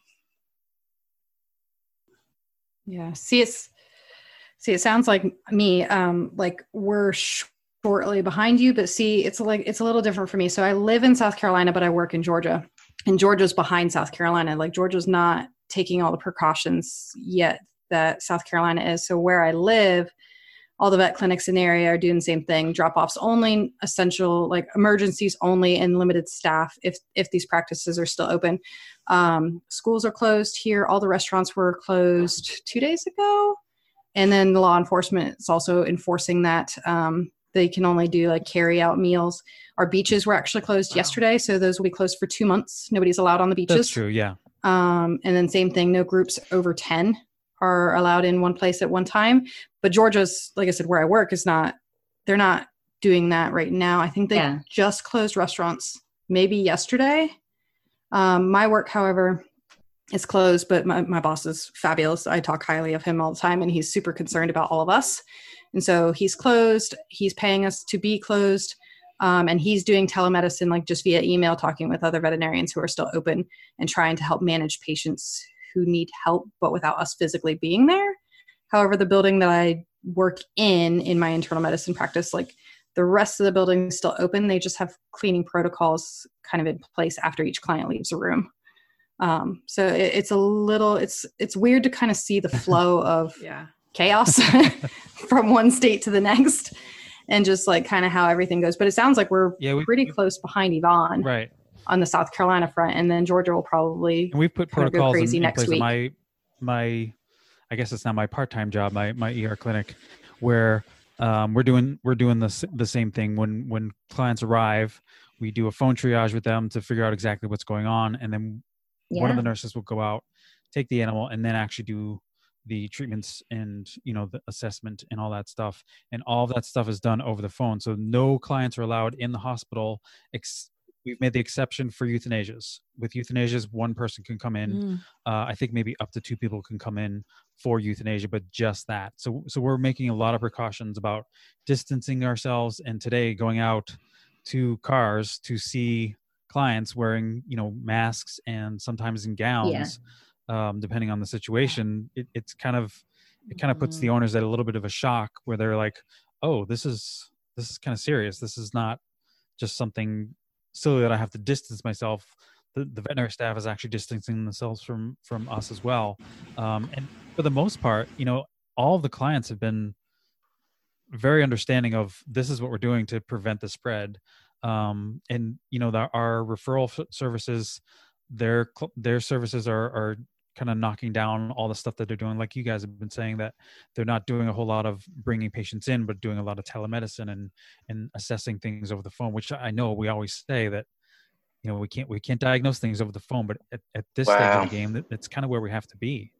Yeah. See, it's, see, it sounds like me, um, like we're shortly behind you, but see, it's like, it's a little different for me. So I live in South Carolina, but I work in Georgia, and Georgia's behind South Carolina. Like Georgia's not taking all the precautions yet that South Carolina is. So where I live, all the vet clinics in the area are doing the same thing, drop-offs only, essential, like emergencies only, and limited staff if if these practices are still open. Um, schools are closed here. All the restaurants were closed two days ago. And then the law enforcement is also enforcing that um, they can only do like carry out meals. Our beaches were actually closed wow. yesterday. So those will be closed for two months. Nobody's allowed on the beaches. That's true, yeah. Um, and then same thing, no groups over ten are allowed in one place at one time. But Georgia's, like I said, where I work is not, they're not doing that right now. I think they yeah. just closed restaurants maybe yesterday. Um, my work, however, is closed, but my, my boss is fabulous. I talk highly of him all the time, and he's super concerned about all of us. And so he's closed. He's paying us to be closed. Um, and he's doing telemedicine, like just via email, talking with other veterinarians who are still open and trying to help manage patients who need help, but without us physically being there. However, the building that I work in, in my internal medicine practice, like the rest of the building is still open. They just have cleaning protocols kind of in place after each client leaves a room. Um, so it, it's a little, it's, it's weird to kind of see the flow of Yeah. chaos from one state to the next and just like kind of how everything goes. But it sounds like we're Yeah, we- pretty close behind Yvonne Right. on the South Carolina front. And then Georgia will probably, And we've put kind of go protocols in, crazy in next place. week. My, my, I guess it's not my part-time job, my, my E R clinic, where um, we're doing, we're doing the, s- the same thing. When, when clients arrive, we do a phone triage with them to figure out exactly what's going on. And then one of Yeah. the nurses will go out, take the animal, and then actually do the treatments and, you know, the assessment and all that stuff. And all of that stuff is done over the phone. So no clients are allowed in the hospital. Ex- we've made the exception for euthanasias. With euthanasias, one person can come in. Mm. Uh, I think maybe up to two people can come in for euthanasia, but just that. So, so we're making a lot of precautions about distancing ourselves. And today going out to cars to see clients wearing, you know, masks and sometimes in gowns, um, depending on the situation, it, it's kind of, it kind of puts the owners at a little bit of a shock where they're like, oh, this is, this is kind of serious. This is not just something silly that I have to distance myself. The, the veterinary staff is actually distancing themselves from, from us as well. Um, and for the most part, you know, all of the clients have been very understanding of this is what we're doing to prevent the spread. Um, and you know, the, our referral f- services, their, cl- their services are, are kind of knocking down all the stuff that they're doing. Like you guys have been saying that they're not doing a whole lot of bringing patients in, but doing a lot of telemedicine and, and assessing things over the phone, which I know we always say that, you know, we can't, we can't diagnose things over the phone, but at, at this stage Wow. of the game, that, that's kind of where we have to be.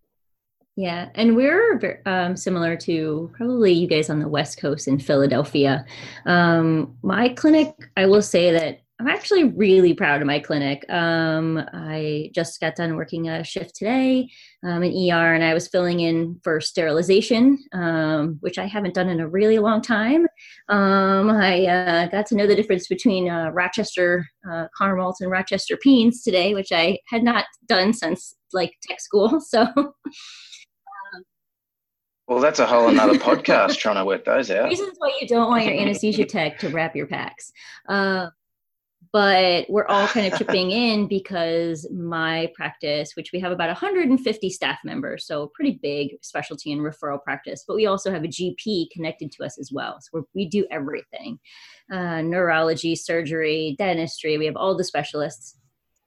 Yeah, and we're ver- um, similar to probably you guys on the West Coast in Philadelphia. Um, my clinic, I will say that I'm actually really proud of my clinic. Um, I just got done working a shift today um, in E R, and I was filling in for sterilization, um, which I haven't done in a really long time. Um, I uh, got to know the difference between uh, Rochester uh, Conner malts and Rochester Peens today, which I had not done since like tech school. So. Well, that's a whole another podcast trying to work those out. Reasons why you don't want your anesthesia tech to wrap your packs. Uh, but we're all kind of chipping in because my practice, which we have about one hundred fifty staff members, so a pretty big specialty and referral practice, but we also have a G P connected to us as well. So we're, we do everything, uh, neurology, surgery, dentistry, we have all the specialists.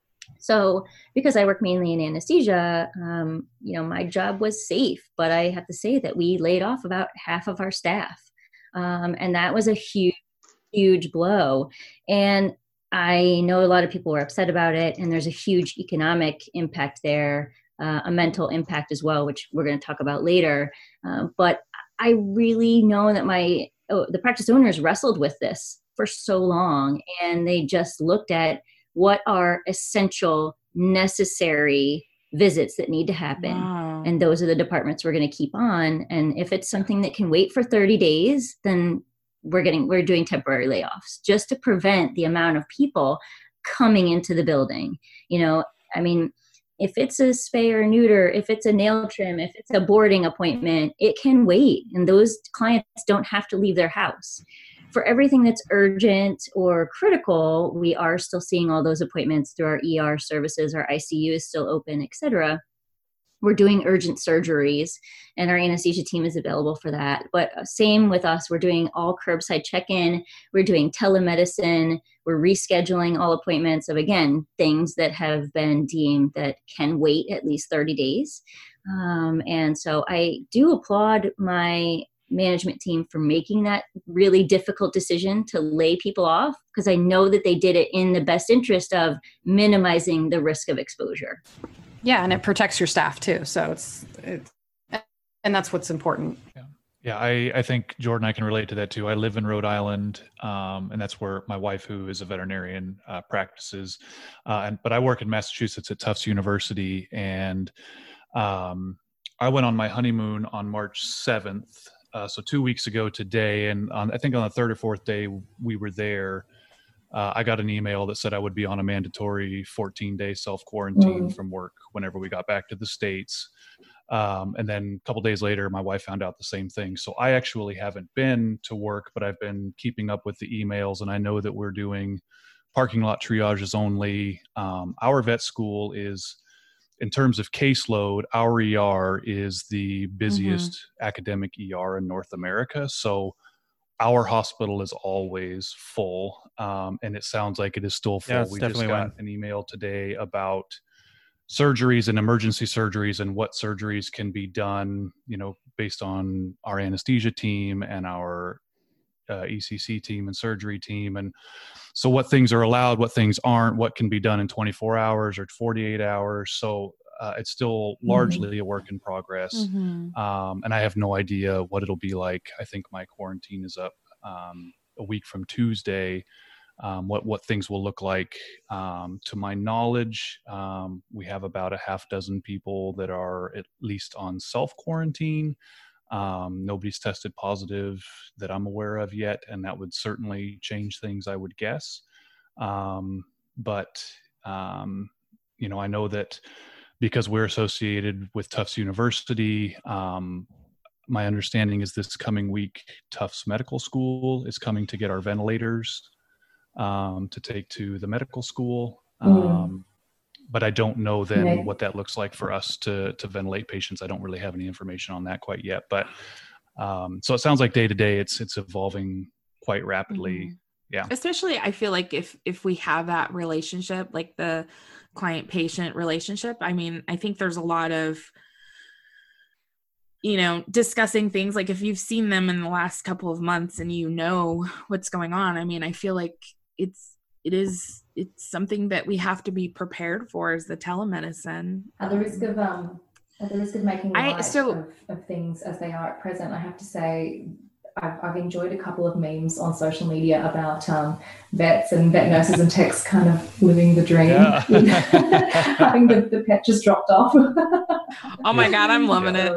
So because I work mainly in anesthesia, um, you know, my job was safe, but I have to say that we laid off about half of our staff. Um, and that was a huge, huge blow. And I know a lot of people were upset about it, and there's a huge economic impact there, uh, a mental impact as well, which we're going to talk about later. Uh, but I really know that my, oh, the practice owners wrestled with this for so long, and they just looked at what are essential, necessary visits that need to happen. Wow. And those are the departments we're going to keep on. And if it's something that can wait for thirty days, then we're getting, we're doing temporary layoffs just to prevent the amount of people coming into the building. You know, I mean, if it's a spay or neuter, if it's a nail trim, if it's a boarding appointment, it can wait. And those clients don't have to leave their house. For everything that's urgent or critical, we are still seeing all those appointments through our E R services. Our I C U is still open, et cetera. We're doing urgent surgeries, and our anesthesia team is available for that. But same with us, we're doing all curbside check-in. We're doing telemedicine. We're rescheduling all appointments of, again, things that have been deemed that can wait at least thirty days. Um, and so I do applaud my management team for making that really difficult decision to lay people off, because I know that they did it in the best interest of minimizing the risk of exposure. Yeah, and it protects your staff too. So it's, it's and that's what's important. Yeah. Yeah, I, I think Jordan, I can relate to that too. I live in Rhode Island, um, and that's where my wife, who is a veterinarian, uh, practices. Uh, and but I work in Massachusetts at Tufts University, and um, I went on my honeymoon on March seventh, uh, so two weeks ago today. And on, I think on the third or fourth day we were there, uh, I got an email that said I would be on a mandatory fourteen day self quarantine mm. from work whenever we got back to the States. Um, and then a couple days later, my wife found out the same thing. So I actually haven't been to work, but I've been keeping up with the emails, and I know that we're doing parking lot triages only. Um, our vet school is, in terms of caseload, our E R is the busiest mm-hmm. academic E R in North America. So our hospital is always full. Um, and it sounds like it is still full. Yeah, we just got one. an email today about surgeries and emergency surgeries and what surgeries can be done, you know, based on our anesthesia team and our uh, E C C team and surgery team. And so what things are allowed, what things aren't, what can be done in twenty-four hours or forty-eight hours. So uh, it's still largely mm-hmm. a work in progress. Mm-hmm. Um, and I have no idea what it'll be like. I think my quarantine is up um, a week from Tuesday. Um, what, what things will look like. Um, to my knowledge, um, we have about a half dozen people that are at least on self-quarantine. Um, nobody's tested positive that I'm aware of yet, and that would certainly change things, I would guess. Um, but, um, you know, I know that because we're associated with Tufts University, um, my understanding is this coming week, Tufts Medical School is coming to get our ventilators Um, to take to the medical school. Um, mm. But I don't know then right. what that looks like for us to to ventilate patients. I don't really have any information on that quite yet. But um, so it sounds like day to day, it's it's evolving quite rapidly. Mm-hmm. Yeah. Especially, I feel like if if we have that relationship, like the client-patient relationship, I mean, I think there's a lot of, you know, discussing things like if you've seen them in the last couple of months and you know what's going on. I mean, I feel like it's, it is, it's something that we have to be prepared for as the telemedicine. At the risk of, um, at the risk of making light I, so, of, of things as they are at present, I have to say, I've, I've enjoyed a couple of memes on social media about um, vets and vet nurses and techs kind of living the dream, yeah. having the, the pet just dropped off. Oh my God, I'm loving it.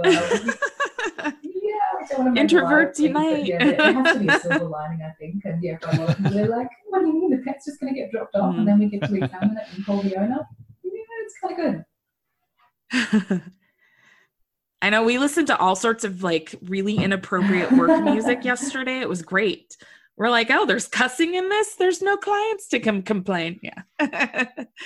Yeah, introverts unite. Yeah, there has to be a silver lining, I think. And yeah, for a lot of people, they're like, what do you mean? The pet's just going to get dropped off, mm. and then we get to examine it and call the owner. Yeah, it's kind of good. I know we listened to all sorts of like really inappropriate work music yesterday. It was great. We're like, oh, there's cussing in this. There's no clients to come complain. Yeah.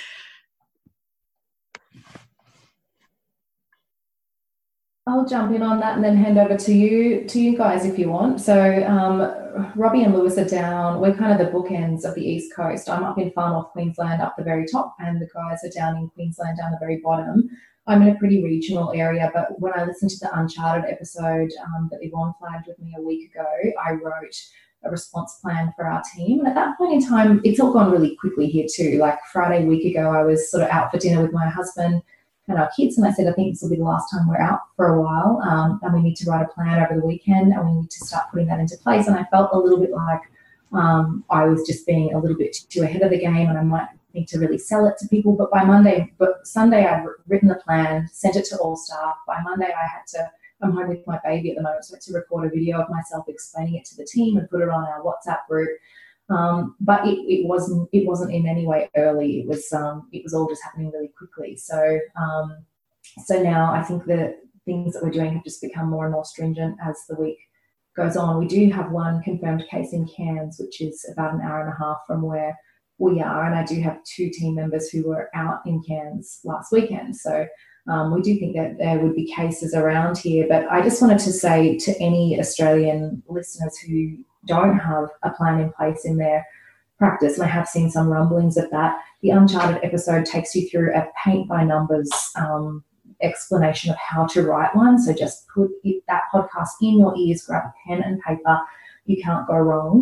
I'll jump in on that and then hand over to you, to you guys if you want. So um, Robbie and Lewis are down. We're kind of the bookends of the East Coast. I'm up in far north Queensland up the very top, and the guys are down in Queensland down the very bottom. I'm in a pretty regional area, but when I listened to the Uncharted episode um, that Yvonne flagged with me a week ago, I wrote a response plan for our team. And at that point in time, it's all gone really quickly here too. Like Friday week ago, I was sort of out for dinner with my husband and our kids, and I said, I think this will be the last time we're out for a while, um, and we need to write a plan over the weekend, and we need to start putting that into place. And I felt a little bit like um, I was just being a little bit too ahead of the game, and I might need to really sell it to people. But by Monday, but Sunday, I'd written the plan, sent it to all staff. By Monday, I had to, I'm home with my baby at the moment, so I had to record a video of myself explaining it to the team and put it on our WhatsApp group. Um, but it, it wasn't it wasn't in any way early. It was um, it was all just happening really quickly. So um, so now I think the things that we're doing have just become more and more stringent as the week goes on. We do have one confirmed case in Cairns, which is about an hour and a half from where we are, and I do have two team members who were out in Cairns last weekend. So um, we do think that there would be cases around here. But I just wanted to say to any Australian listeners who don't have a plan in place in their practice, and I have seen some rumblings of that, the Uncharted episode takes you through a paint by numbers um, explanation of how to write one. So just put it, that podcast in your ears, grab a pen and paper. You can't go wrong.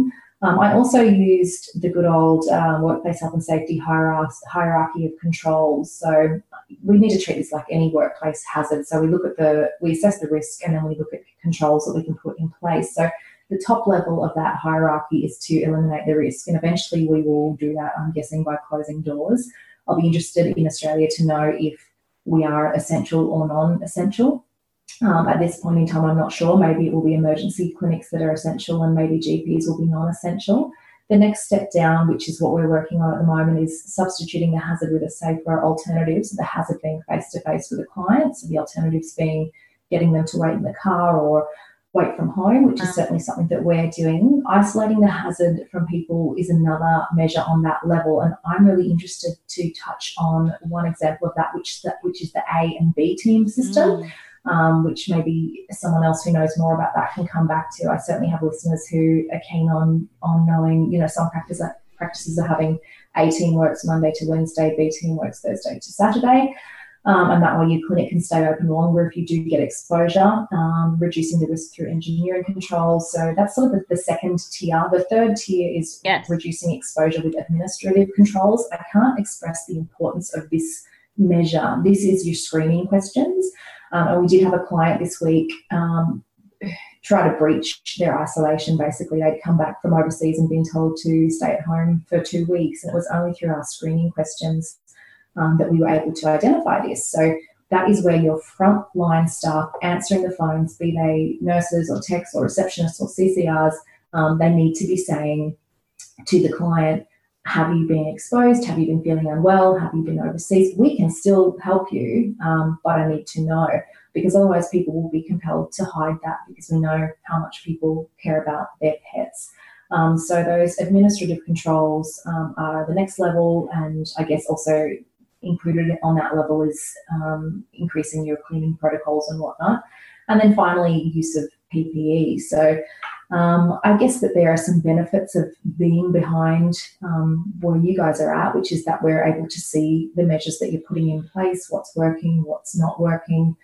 Um, I also used the good old uh, workplace health and safety hierarchy, hierarchy of controls. So we need to treat this like any workplace hazard. So we look at the, we assess the risk, and then we look at controls that we can put in place. So the top level of that hierarchy is to eliminate the risk, and eventually we will do that, I'm guessing, by closing doors. I'll be interested in Australia to know if we are essential or non-essential. Um, at this point in time, I'm not sure. Maybe it will be emergency clinics that are essential, and maybe G Ps will be non-essential. The next step down, which is what we're working on at the moment, is substituting the hazard with a safer alternative. So the hazard being face-to-face with a client, so the alternatives being getting them to wait in the car or wait from home, which is certainly something that we're doing. Isolating the hazard from people is another measure on that level, and I'm really interested to touch on one example of that, which, that, which is the A and B team system. Mm. Um, which maybe someone else who knows more about that can come back to. I certainly have listeners who are keen on on knowing, you know, some practice, practices are having A team works Monday to Wednesday, B team works Thursday to Saturday, um, and that way your clinic can stay open longer if you do get exposure, um, reducing the risk through engineering controls. So that's sort of the, the second tier. The third tier is yes. reducing exposure with administrative controls. I can't express the importance of this measure. This is your screening questions. Um, and we did have a client this week um, try to breach their isolation. Basically, they'd come back from overseas and been told to stay at home for two weeks. And it was only through our screening questions um, that we were able to identify this. So that is where your frontline staff answering the phones, be they nurses or techs or receptionists or C C Rs, um, they need to be saying to the client, have you been exposed? Have you been feeling unwell? Have you been overseas? We can still help you, um, but I need to know, because otherwise people will be compelled to hide that, because we know how much people care about their pets. Um, so those administrative controls um, are the next level, and I guess also included on that level is um, increasing your cleaning protocols and whatnot. And then finally, use of P P E. So Um, I guess that there are some benefits of being behind um, where you guys are at, which is that we're able to see the measures that you're putting in place, what's working, what's not working.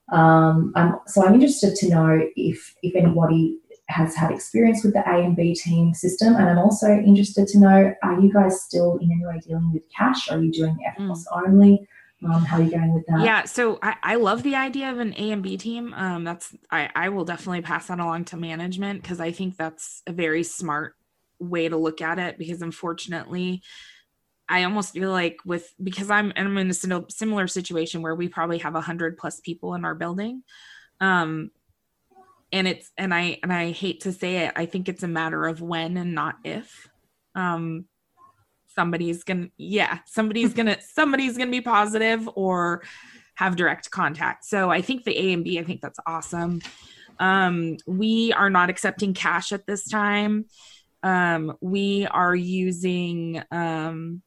Um, I'm, so I'm interested to know if if anybody has had experience with the A and B team system, and I'm also interested to know, are you guys still in any way dealing with cash? Are you doing F P O S mm. only? Um, how are you going with that? Yeah, so I, I love the idea of an A and B team. Um, that's I, I will definitely pass that along to management, because I think that's a very smart way to look at it. Because unfortunately, I almost feel like with because I'm I'm in a similar situation where we probably have a hundred plus people in our building, um, and it's and I and I hate to say it, I think it's a matter of when and not if. Um, somebody's gonna yeah somebody's gonna somebody's gonna be positive or have direct contact. So I think the A and B, I think that's awesome. Um we are not accepting cash at this time. Um we are using um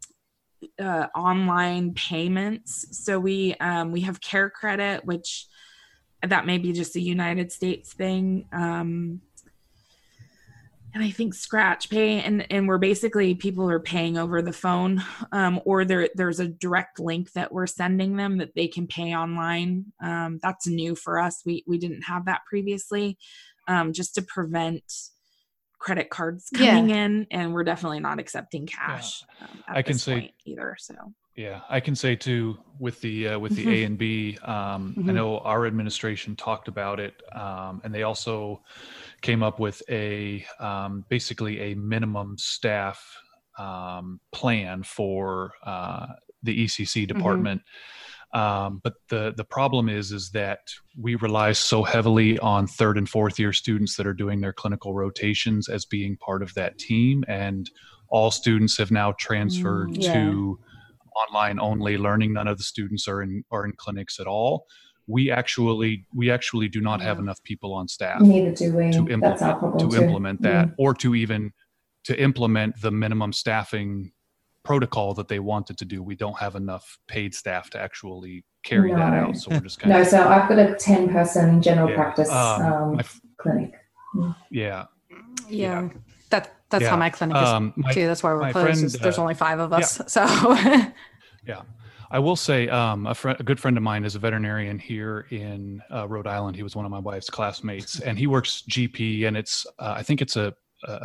uh online payments. So we um we have Care Credit, which that may be just a United States thing. Um And I think Scratch Pay, and, and we're basically, people are paying over the phone, um, or there there's a direct link that we're sending them that they can pay online. Um, that's new for us. We we didn't have that previously, um, just to prevent credit cards coming yeah. in, and we're definitely not accepting cash. Yeah. Um, at I can this say point either. So yeah, I can say too with the uh, with the mm-hmm. A and B. Um, mm-hmm. I know our administration talked about it, um, and they also came up with a um, basically a minimum staff um, plan for uh, the E C C department. Mm-hmm. Um, but the the problem is is that we rely so heavily on third and fourth year students that are doing their clinical rotations as being part of that team, and all students have now transferred mm, yeah. to online only learning. None of the students are in are in clinics at all. We actually we actually do not have enough people on staff Neither do we. to implement That's our problem to too. implement that mm. or to even to implement the minimum staffing protocol that they wanted to do. We don't have enough paid staff to actually carry no. that out. So we're just kind no. of So I've got a ten person general yeah. practice um, um, f- clinic. Mm. Yeah. Yeah. yeah. That that's yeah. how my clinic is um, my, too. That's why we're closed. Friend, There's uh, only five of us. Yeah. So yeah. I will say um, a, fr- a good friend of mine is a veterinarian here in uh, Rhode Island. He was one of my wife's classmates, and he works G P, and it's uh, I think it's a, a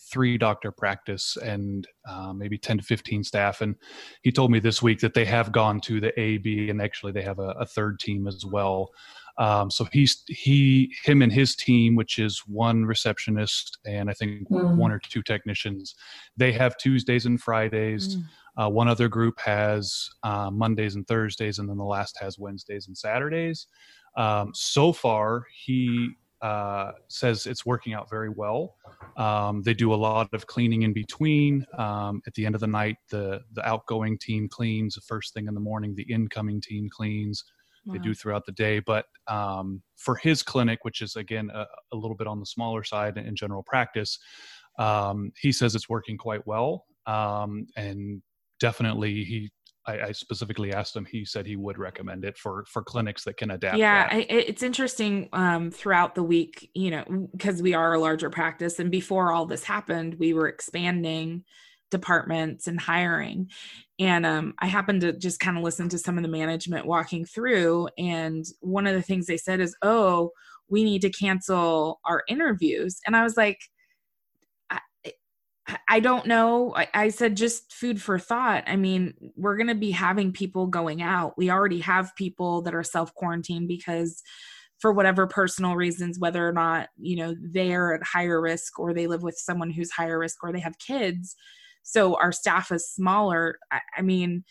three doctor practice and uh, maybe ten to fifteen staff. And he told me this week that they have gone to the A B, and actually they have a, a third team as well. Um, so he's he him and his team, which is one receptionist and I think Mm. one or two technicians, they have Tuesdays and Fridays. Mm. Uh, one other group has uh, Mondays and Thursdays, and then the last has Wednesdays and Saturdays. Um, so far, he uh, says it's working out very well. Um, they do a lot of cleaning in between. Um, at the end of the night, the the outgoing team cleans. The first thing in the morning, the incoming team cleans. They Wow. do throughout the day. But um, for his clinic, which is, again, a, a little bit on the smaller side in general practice, um, he says it's working quite well. Um, and definitely he I, I specifically asked him, he said he would recommend it for for clinics that can adapt Yeah, that. I, it- it's interesting um, throughout the week, you know, because we are a larger practice. And before all this happened, we were expanding departments and hiring. And um, I happened to just kind of listen to some of the management walking through. And one of the things they said is, oh, we need to cancel our interviews. And I was like, I, I don't know. I, I said, just food for thought. I mean, we're going to be having people going out. We already have people that are self-quarantined because for whatever personal reasons, whether or not, you know, they're at higher risk or they live with someone who's higher risk or they have kids. So our staff is smaller. I, I mean,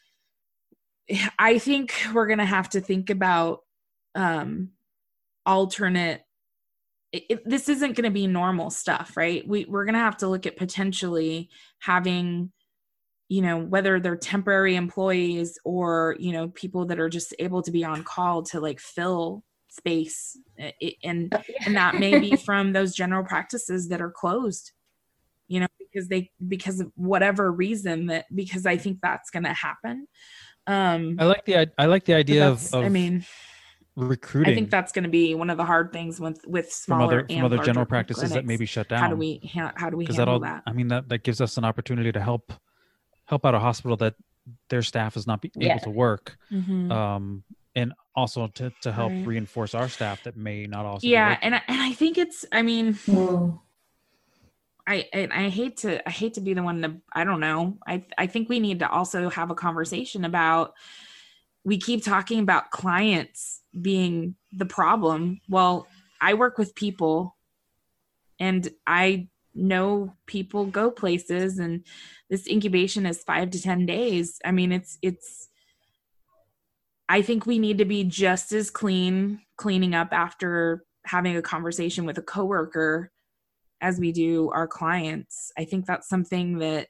I think we're going to have to think about um, alternate. It, it, this isn't going to be normal stuff, right? We, we're going to have to look at potentially having, you know, whether they're temporary employees or, you know, people that are just able to be on call to like fill space. It, and, and that may be from those general practices that are closed, you know, because they, because of whatever reason that, because I think that's going to happen. Um, I like the I like the idea of, of I mean, recruiting. I think that's going to be one of the hard things with with from smaller other from and other larger general practices that clinics. maybe shut down. How do we ha- how do we Because handle that'll that? I mean that that gives us an opportunity to help help out a hospital that their staff is not be Yeah. able to work, Mhm. um, and also to to help Right. reinforce our staff that may not also. be Yeah, working. and I, and I think it's. I mean, Mm. I and I hate to I hate to be the one to. I don't know. I I think we need to also have a conversation about. We keep talking about clients being the problem. Well, I work with people, and I know people go places, and this incubation is five to ten days. I mean, it's it's. I think we need to be just as clean cleaning up after having a conversation with a coworker as we do our clients. I think that's something that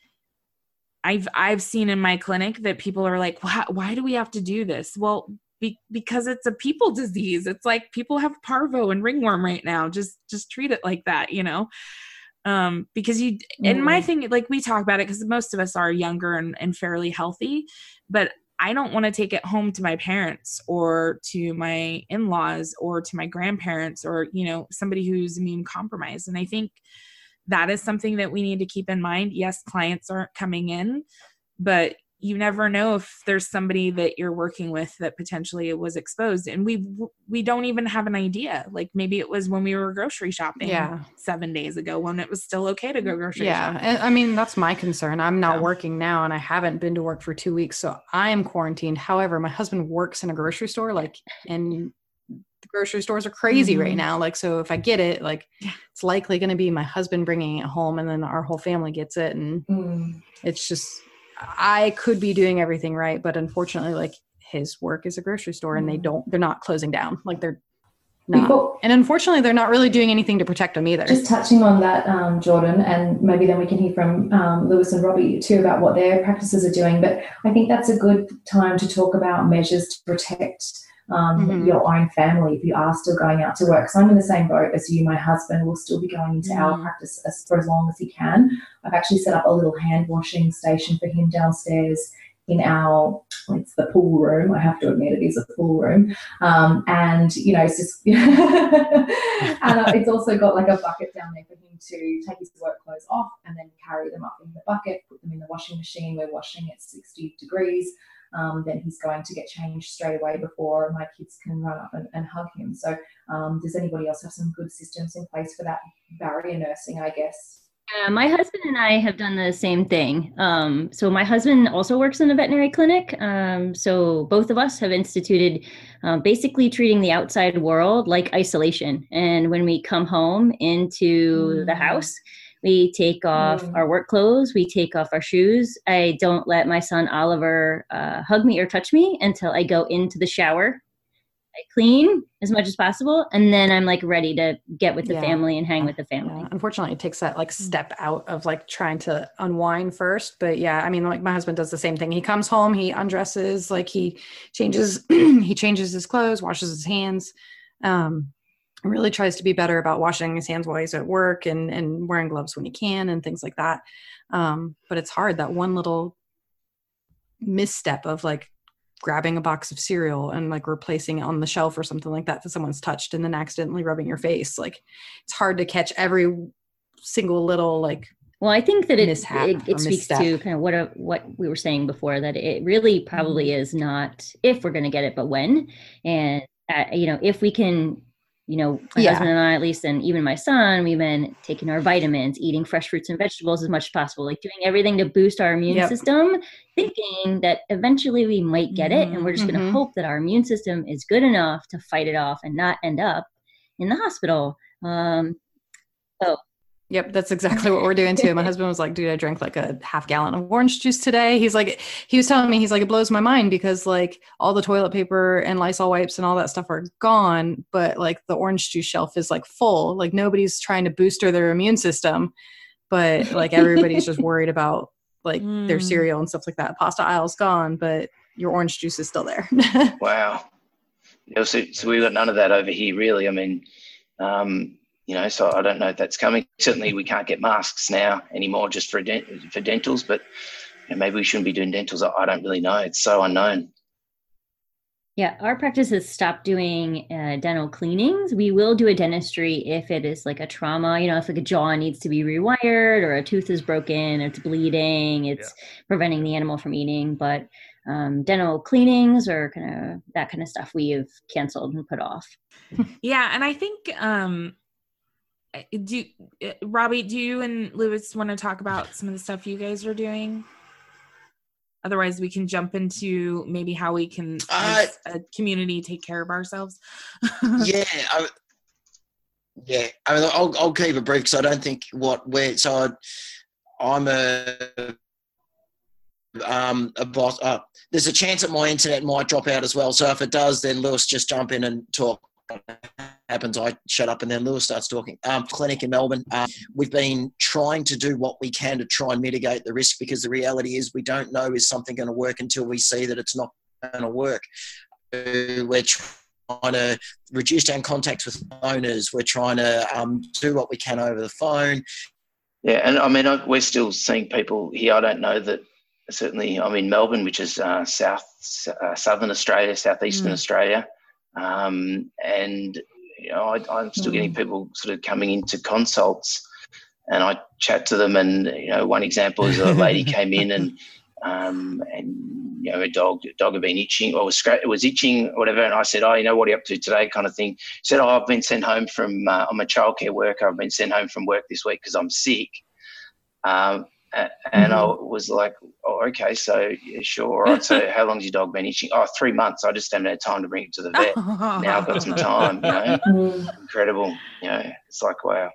I've I've seen in my clinic that people are like, why, why do we have to do this? Well, be, because it's a people disease. It's like people have parvo and ringworm right now. Just just treat it like that, you know. Um, because you and my Mm. thing, like we talk about it because most of us are younger and, and fairly healthy, but I don't want to take it home to my parents or to my in-laws or to my grandparents or, you know, somebody who's immune compromised. And I think that is something that we need to keep in mind. Yes, clients aren't coming in, but you never know if there's somebody that you're working with that potentially was exposed. And we we don't even have an idea. Like maybe it was when we were grocery shopping Yeah. seven days ago when it was still okay to go grocery Yeah, shopping. and I mean that's my concern. I'm not Yeah. working now, and I haven't been to work for two weeks, so I am quarantined. However, my husband works in a grocery store, like, and the grocery stores are crazy right Mhm. now. Like, so if I get it, like, Yeah. it's likely going to be my husband bringing it home, and then our whole family gets it, and Mm. it's just I could be doing everything right, but unfortunately, like his work is a grocery store, and they Mhm. don't. They're not closing down. Like they're not. Before, And unfortunately, they're not really doing anything to protect them either. just touching on that, um, Jordan, and maybe then we can hear from um, Lewis and Robbie too about what their practices are doing. But I think that's a good time to talk about measures to protect um, Mhm. your own family if you are still going out to work. So I'm in the same boat as you. My husband will still be going into our Mhm. practice as, for as long as he can. I've actually set up a little hand washing station for him downstairs in our, it's the pool room. I have to admit it is a pool room. Um, and, you know, it's just, and uh, it's also got like a bucket down there for him to take his work clothes off and then carry them up in the bucket, put them in the washing machine. We're washing at sixty degrees. Um, then he's going to get changed straight away before my kids can run up and, and hug him. So um, does anybody else have some good systems in place for that barrier nursing, I guess? Yeah, my husband and I have done the same thing. Um, so my husband also works in a veterinary clinic. Um, so both of us have instituted uh, basically treating the outside world like isolation. And when we come home into mm. the house, we take off mm. our work clothes, we take off our shoes. I don't let my son Oliver uh, hug me or touch me until I go into the shower. I clean as much as possible, and then I'm like ready to get with the yeah. family and hang with the family. Yeah. Unfortunately, it takes that like step out of like trying to unwind first. But yeah, I mean, like my husband does the same thing. He comes home, he undresses, like he changes, he changes his clothes, washes his hands, um, really tries to be better about washing his hands while he's at work and and wearing gloves when he can and things like that. Um, but it's hard, that one little misstep of like grabbing a box of cereal and like replacing it on the shelf or something like that that someone's touched and then accidentally rubbing your face. Like it's hard to catch every single little like well I think that it it, it speaks misstep. to kind of what a, what we were saying before, that it really probably mm-hmm. is not if we're going to get it but when. And uh, you know, if we can, you know, my yeah. husband and I, at least, and even my son, we've been taking our vitamins, eating fresh fruits and vegetables as much as possible, like doing everything to boost our immune yep. system, thinking that eventually we might get it. And we're just mm-hmm. going to hope that our immune system is good enough to fight it off and not end up in the hospital. Um, so. Yep, that's exactly what we're doing too. My husband was like, dude, I drank like a half gallon of orange juice today. He's like, he was telling me, he's like, it blows my mind because like all the toilet paper and Lysol wipes and all that stuff are gone. But like the orange juice shelf is like full. Like nobody's trying to booster their immune system, but like everybody's just worried about like mm. their cereal and stuff like that. Pasta aisle's gone, but your orange juice is still there. Wow. Yeah, so, so we've got none of that over here, really. I mean, um, you know, so I don't know if that's coming. Certainly we can't get masks now anymore just for dent- for dentals, but you know, maybe we shouldn't be doing dentals. I don't really know. It's so unknown. Yeah, our practice has stopped doing uh, dental cleanings. We will do a dentistry if it is like a trauma, you know, if like a jaw needs to be rewired or a tooth is broken, it's bleeding, it's yeah. preventing the animal from eating. But um, dental cleanings or kind of that kind of stuff we have canceled and put off. Yeah, and I think... Um, Do uh, Robbie, do you and Lewis want to talk about some of the stuff you guys are doing? Otherwise, we can jump into maybe how we can, uh, as a community, take care of ourselves. yeah, I, yeah. I mean, I'll I'll keep it brief because I don't think what we're so I, I'm a um a boss. Uh, there's a chance that my internet might drop out as well. So if it does, then Lewis just jump in and talk. Happens, I shut up and then Lewis starts talking. Um, clinic in Melbourne. Um, we've been trying to do what we can to try and mitigate the risk because the reality is we don't know is something going to work until we see that it's not going to work. We're trying to reduce down contacts with owners. We're trying to um, do what we can over the phone. Yeah, and I mean, we're still seeing people here. I don't know that certainly I'm in Melbourne, which is uh, south, uh, southern Australia, southeastern mm. Australia. Um, and, you know, I, I'm still mm. getting people sort of coming into consults and I chat to them and, you know, one example is a lady came in and, um, and, you know, a dog, dog had been itching or was, scratch, it was itching or whatever. And I said, oh, you know, what are you up to today kind of thing. She said, oh, I've been sent home from, uh, I'm a childcare worker. I've been sent home from work this week because I'm sick. Um, And mm-hmm. I was like, oh, okay, so yeah, sure. All right, so how long's your dog been itching? Oh, three months. I just haven't had time to bring it to the vet. Now I've got some time, you know. Mm. Incredible. You know, it's like, wow.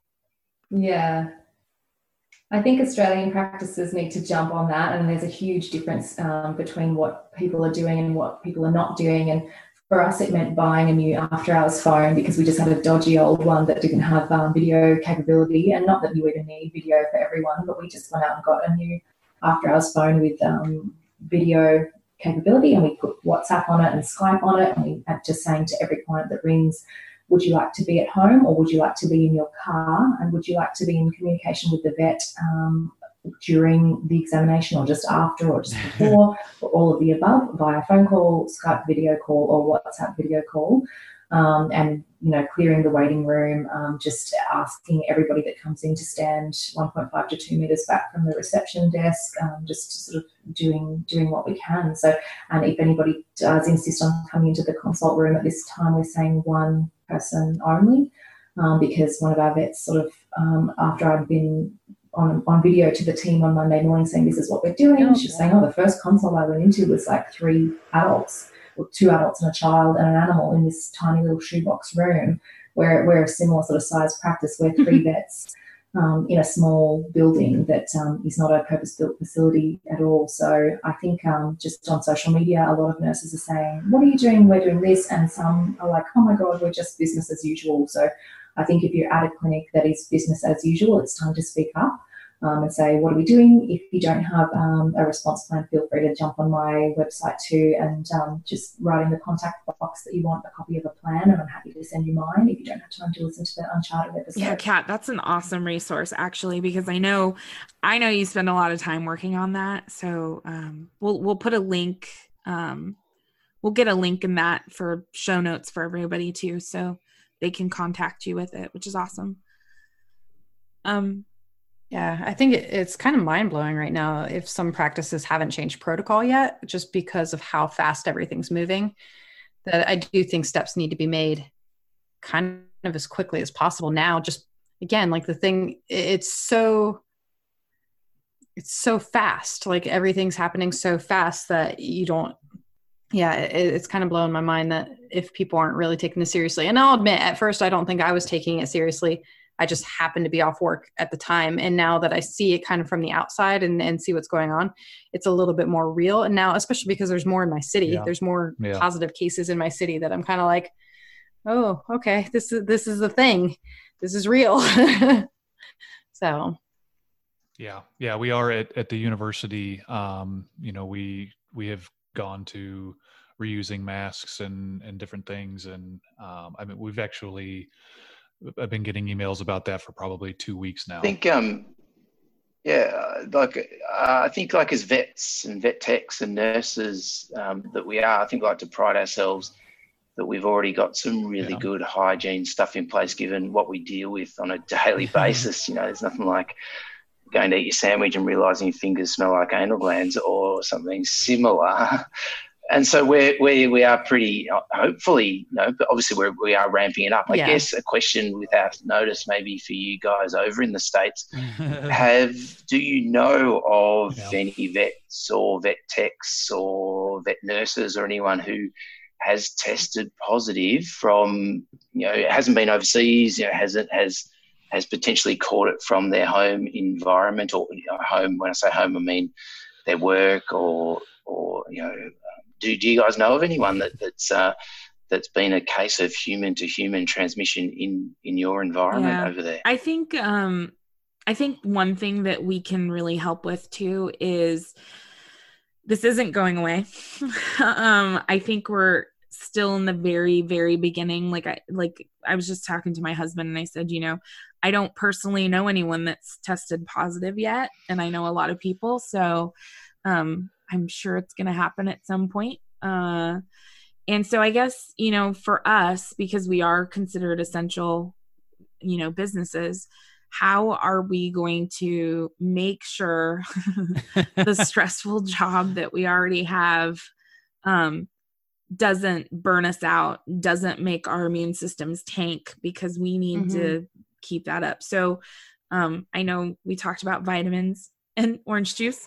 Yeah. I think Australian practices need to jump on that, and there's a huge difference um, between what people are doing and what people are not doing. And for us, it meant buying a new after-hours phone because we just had a dodgy old one that didn't have um, video capability. And not that you even need video for everyone, but we just went out and got a new after-hours phone with um, video capability, and we put WhatsApp on it and Skype on it, and we are just saying to every client that rings, would you like to be at home or would you like to be in your car? And would you like to be in communication with the vet um, during the examination or just after or just before or all of the above via phone call, Skype video call or WhatsApp video call, um, and, you know, clearing the waiting room, um, just asking everybody that comes in to stand one point five to two metres back from the reception desk, um, just sort of doing doing what we can. So, and if anybody does insist on coming into the consult room at this time, we're saying one person only. Um, because one of our vets sort of um, after I'd been on, on video to the team on Monday morning saying, this is what we're doing. Oh, She's saying, oh, the first consult I went into was like three adults, or two adults and a child and an animal in this tiny little shoebox room, where we're a similar sort of size practice. We're three vets um, in a small building that um, is not a purpose-built facility at all. So I think um, just on social media, a lot of nurses are saying, what are you doing? We're doing this. And some are like, oh my God, we're just business as usual. So I think if you're at a clinic that is business as usual, it's time to speak up. Um, and say, what are we doing? If you don't have um, a response plan, feel free to jump on my website too and um, just write in the contact box that you want a copy of a plan, and I'm happy to send you mine if you don't have time to listen to the Uncharted episode. Yeah, Kat, that's an awesome resource actually, because I know, I know you spend a lot of time working on that. So um, we'll we'll put a link. Um, we'll get a link in that for show notes for everybody too, so they can contact you with it, which is awesome. Um. Yeah, I think it, it's kind of mind-blowing right now if some practices haven't changed protocol yet, just because of how fast everything's moving, that I do think steps need to be made kind of as quickly as possible now. Just, again, like the thing, it's so, it's so fast. Like everything's happening so fast that you don't, yeah, it, it's kind of blowing my mind that if people aren't really taking this seriously. And I'll admit, at first, I don't think I was taking it seriously. I just happened to be off work at the time. And now that I see it kind of from the outside and, and see what's going on, it's a little bit more real. And now, especially because there's more in my city, yeah. there's more yeah. positive cases in my city, that I'm kind of like, oh, okay, this is, this is the thing. This is real. So. Yeah. Yeah. We are at, at the university. Um, you know, we, we have gone to reusing masks and, and different things. And um, I mean, we've actually, I've been getting emails about that for probably two weeks now. I think, um, yeah, like uh, I think like as vets and vet techs and nurses um, that we are, I think we like to pride ourselves that we've already got some really yeah. good hygiene stuff in place, given what we deal with on a daily basis. You know, there's nothing like going to eat your sandwich and realising your fingers smell like anal glands or something similar. And so we're, we we are pretty, hopefully, you know, but obviously we're, we are ramping it up. I yeah. guess a question without notice maybe for you guys over in the States, have, do you know of yeah. any vets or vet techs or vet nurses or anyone who has tested positive from, you know, it hasn't been overseas, you know, hasn't, has, has potentially caught it from their home environment, or you know, home, when I say home, I mean their work or, or, you know, Do, do you guys know of anyone that, that's uh, that's been a case of human to human transmission in, in your environment yeah. over there? I think um, I think one thing that we can really help with too is this isn't going away. um, I think we're still in the very, very beginning. Like I like I was just talking to my husband and I said, you know, I don't personally know anyone that's tested positive yet, and I know a lot of people, so. Um, I'm sure it's going to happen at some point. Uh, and so I guess, you know, for us, because we are considered essential, you know, businesses, how are we going to make sure the stressful job that we already have um, doesn't burn us out, doesn't make our immune systems tank, because we need mm-hmm. to keep that up. So um, I know we talked about vitamins and orange juice.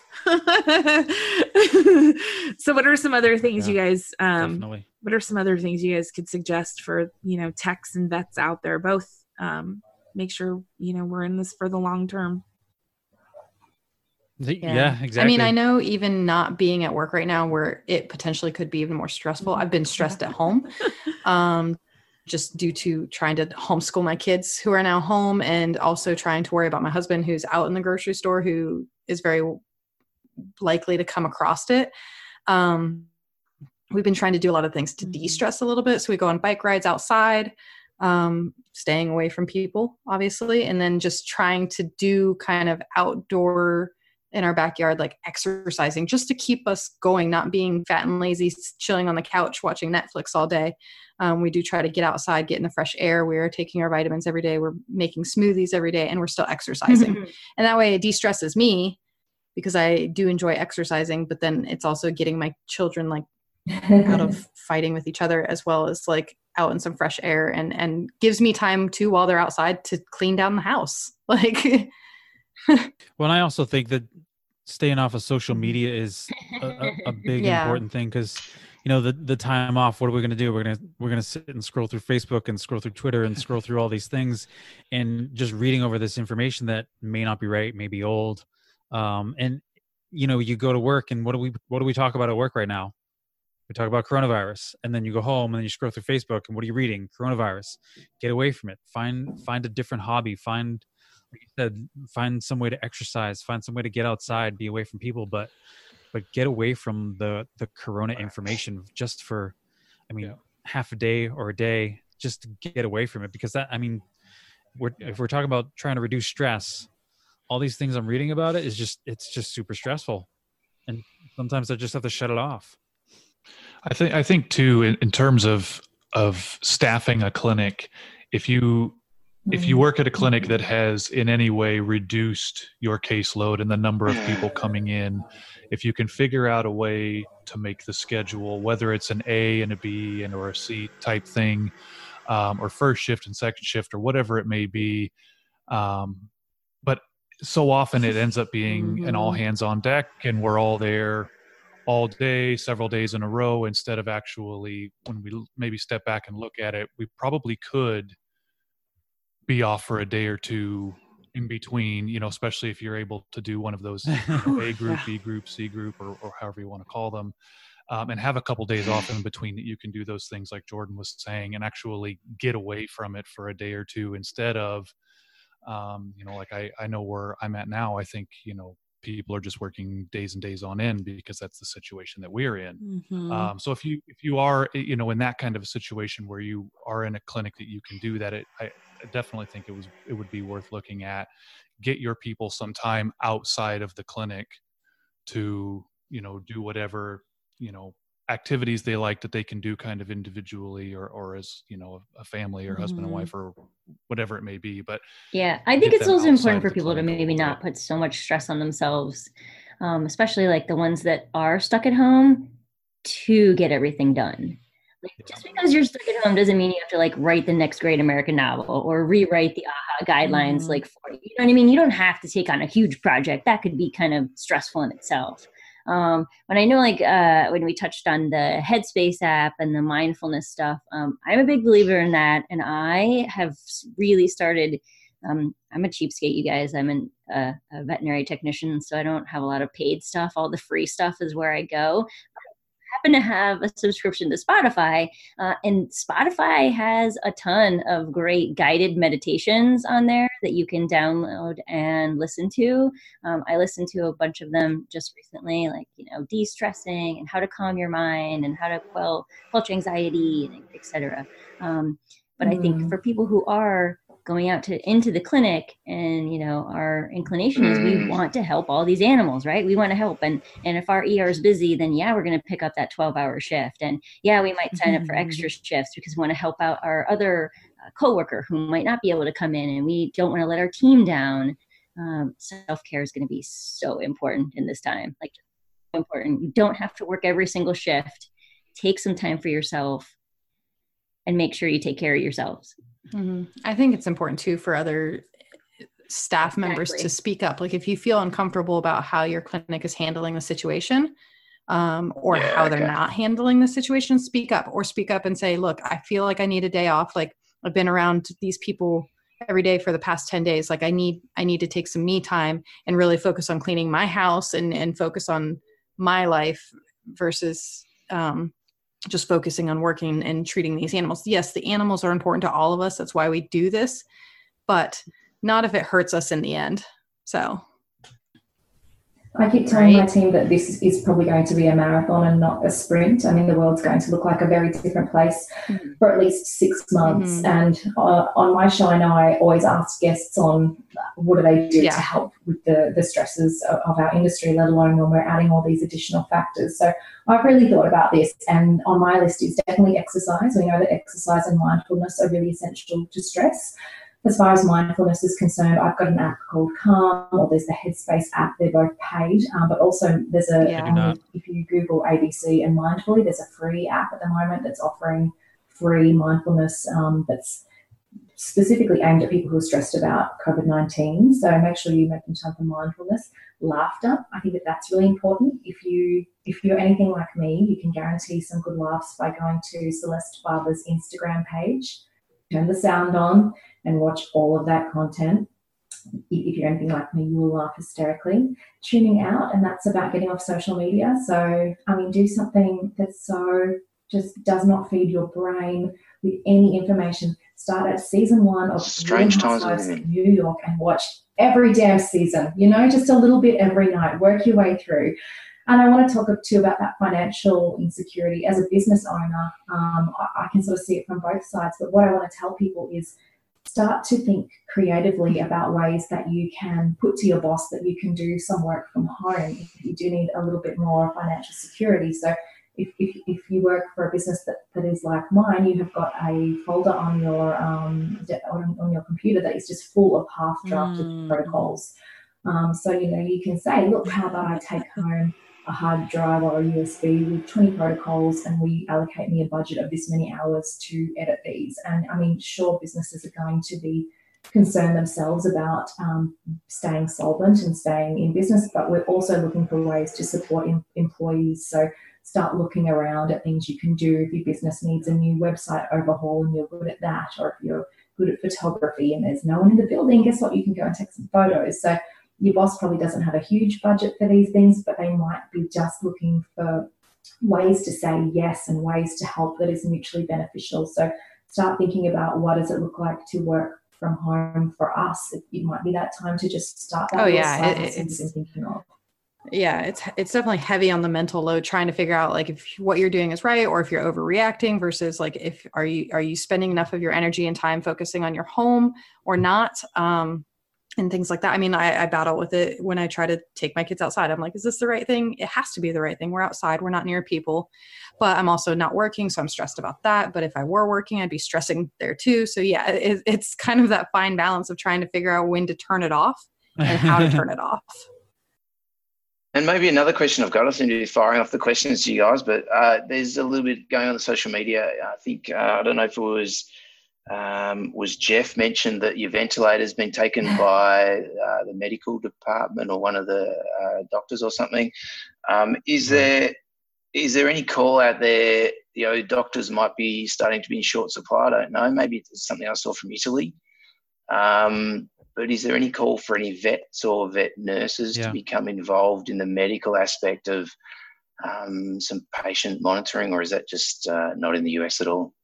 So what are some other things yeah, you guys, um, definitely. what are some other things you guys could suggest for, you know, techs and vets out there, both, um, make sure, you know, we're in this for the long term. Yeah. yeah, exactly. I mean, I know even not being at work right now where it potentially could be even more stressful. I've been stressed at home. Um, just due to trying to homeschool my kids who are now home, and also trying to worry about my husband who's out in the grocery store, who is very likely to come across it. Um, we've been trying to do a lot of things to de-stress a little bit. So we go on bike rides outside, um, staying away from people, obviously, and then just trying to do kind of outdoor in our backyard, like exercising, just to keep us going, not being fat and lazy, chilling on the couch, watching Netflix all day. Um, we do try to get outside, get in the fresh air. We are taking our vitamins every day. We're making smoothies every day, and we're still exercising. And that way it de-stresses me, because I do enjoy exercising, but then it's also getting my children like out of fighting with each other, as well as like out in some fresh air, and and gives me time too while they're outside to clean down the house. Like, well, I also think that staying off of social media is a, a, a big Yeah. important thing, because you know the the time off, what are we going to do? We're gonna we're gonna sit and scroll through Facebook and scroll through Twitter and scroll through all these things, and just reading over this information that may not be right, may be old, um, and you know you go to work, and what do we what do we talk about at work right now? We talk about coronavirus, and then you go home and then you scroll through Facebook, and what are you reading? Coronavirus. Get away from it. Find find a different hobby. Find, like you said, find some way to exercise. Find some way to get outside. Be away from people, but but get away from the the corona information just for, I mean, yeah. half a day or a day, just to get away from it. Because that, I mean, we're if we're talking about trying to reduce stress, all these things I'm reading about it is just it's just super stressful, and sometimes I just have to shut it off. I think I think too, in, in terms of of staffing a clinic, if you if you work at a clinic that has in any way reduced your caseload and the number of people coming in, if you can figure out a way to make the schedule, whether it's an A and a B and or a C type thing, um, or first shift and second shift or whatever it may be, um, but so often it ends up being mm-hmm. an all hands on deck, and we're all there all day, several days in a row, instead of actually, when we maybe step back and look at it, we probably could be off for a day or two in between, you know, especially if you're able to do one of those, you know, A group, yeah. B group, C group, or, or however you want to call them, um, and have a couple days off in between that you can do those things like Jordan was saying, and actually get away from it for a day or two, instead of, um, you know, like I, I know where I'm at now, I think, you know, people are just working days and days on end because that's the situation that we're in. Mm-hmm. Um, so if you if you are, you know, in that kind of a situation where you are in a clinic that you can do that, it, I definitely think it was it would be worth looking at. Get your people some time outside of the clinic to, you know, do whatever, you know, activities they like that they can do kind of individually or or as, you know, a family or husband mm-hmm. and wife or whatever it may be. But yeah, I think it's also important for people to maybe not put so much stress on themselves, um, especially like the ones that are stuck at home, to get everything done. Like, just because you're stuck at home doesn't mean you have to like write the next great American novel or rewrite the A H A guidelines. Mm-hmm. Like, for, you know what I mean? You don't have to take on a huge project. That could be kind of stressful in itself. Um, but I know, like, uh, when we touched on the Headspace app and the mindfulness stuff, um, I'm a big believer in that. And I have really started, um, I'm a cheapskate, you guys. I'm an, uh, a veterinary technician, so I don't have a lot of paid stuff. All the free stuff is where I go. I happen to have a subscription to Spotify, uh, and Spotify has a ton of great guided meditations on there that you can download and listen to. Um, I listened to a bunch of them just recently, like, you know, de-stressing and how to calm your mind and how to quell, quell anxiety, et cetera. Um, but mm. I think for people who are going out to into the clinic, and, you know, our inclination is we want to help all these animals, right? We want to help. And, and if our E R is busy, then yeah, we're going to pick up that twelve hour shift. And yeah, we might sign up for extra shifts because we want to help out our other uh, coworker who might not be able to come in, and we don't want to let our team down. Um, self-care is going to be so important in this time, like so important. You don't have to work every single shift. Take some time for yourself and make sure you take care of yourselves. Mm-hmm. I think it's important too for other staff exactly. members to speak up. Like, if you feel uncomfortable about how your clinic is handling the situation, um, or yeah, how they're okay. not handling the situation, speak up or speak up and say, look, I feel like I need a day off. Like, I've been around these people every day for the past ten days. Like, I need, I need to take some me time and really focus on cleaning my house and, and focus on my life versus, um, just focusing on working and treating these animals. Yes, the animals are important to all of us. That's why we do this, but not if it hurts us in the end. So I keep telling right. my team that this is probably going to be a marathon and not a sprint. I mean, the world's going to look like a very different place mm-hmm. for at least six months. Mm-hmm. And uh, on my show, I know I always ask guests on what do they do yeah. to help with the, the stresses of, of our industry, let alone when we're adding all these additional factors. So I've really thought about this, and on my list is definitely exercise. We know that exercise and mindfulness are really essential to stress. As far as mindfulness is concerned, I've got an app called Calm, or there's the Headspace app. They're both paid, um, but also there's a, yeah. um, if you Google A B C and Mindfully, there's a free app at the moment that's offering free mindfulness um, that's specifically aimed at people who are stressed about COVID nineteen. So make sure you make time for mindfulness. Laughter, I think that that's really important. If you if you're anything like me, you can guarantee some good laughs by going to Celeste Barber's Instagram page, turn the sound on, and watch all of that content. If you're anything like me, you will laugh hysterically. Tuning out, and that's about getting off social media. So, I mean, do something that's so just does not feed your brain with any information. Start at season one of Strange Times of New York and watch every damn season, you know, just a little bit every night. Work your way through. And I want to talk too about that financial insecurity. As a business owner, um, I, I can sort of see it from both sides. But what I want to tell people is start to think creatively about ways that you can put to your boss that you can do some work from home if you do need a little bit more financial security. So if, if, if you work for a business that, that is like mine, you have got a folder on your um, on, on your computer that is just full of half-drafted mm. protocols. Um, so, you know, you can say, look, how about I take home a hard drive or a U S B with twenty protocols and we allocate me a budget of this many hours to edit these. And I mean, sure, businesses are going to be concerned themselves about um, staying solvent and staying in business, but we're also looking for ways to support em- employees. So start looking around at things you can do if your business needs a new website overhaul and you're good at that, or if you're good at photography and there's no one in the building, guess what? You can go and take some photos. So your boss probably doesn't have a huge budget for these things, but they might be just looking for ways to say yes and ways to help that is mutually beneficial. So start thinking about what does it look like to work from home for us. It, it might be that time to just start that. Oh yeah, it, it's been thinking of. Yeah, it's it's definitely heavy on the mental load, trying to figure out like if what you're doing is right or if you're overreacting versus like if are you are you spending enough of your energy and time focusing on your home or not. Um, and things like that. I mean, I, I battle with it when I try to take my kids outside. I'm like, is this the right thing? It has to be the right thing. We're outside. We're not near people, but I'm also not working. So I'm stressed about that. But if I were working, I'd be stressing there too. So yeah, it, it's kind of that fine balance of trying to figure out when to turn it off and how to turn it off. And maybe another question I've got, I seem to be firing off the questions to you guys, but uh, there's a little bit going on the social media. I think, uh, I don't know if it was, Um, was Jeff mentioned that your ventilator's been taken by uh, the medical department or one of the uh, doctors or something. Um, is there is there any call out there, you know, doctors might be starting to be in short supply? I don't know. Maybe it's something I saw from Italy. Um, but is there any call for any vets or vet nurses yeah. to become involved in the medical aspect of um, some patient monitoring, or is that just uh, not in the U S at all?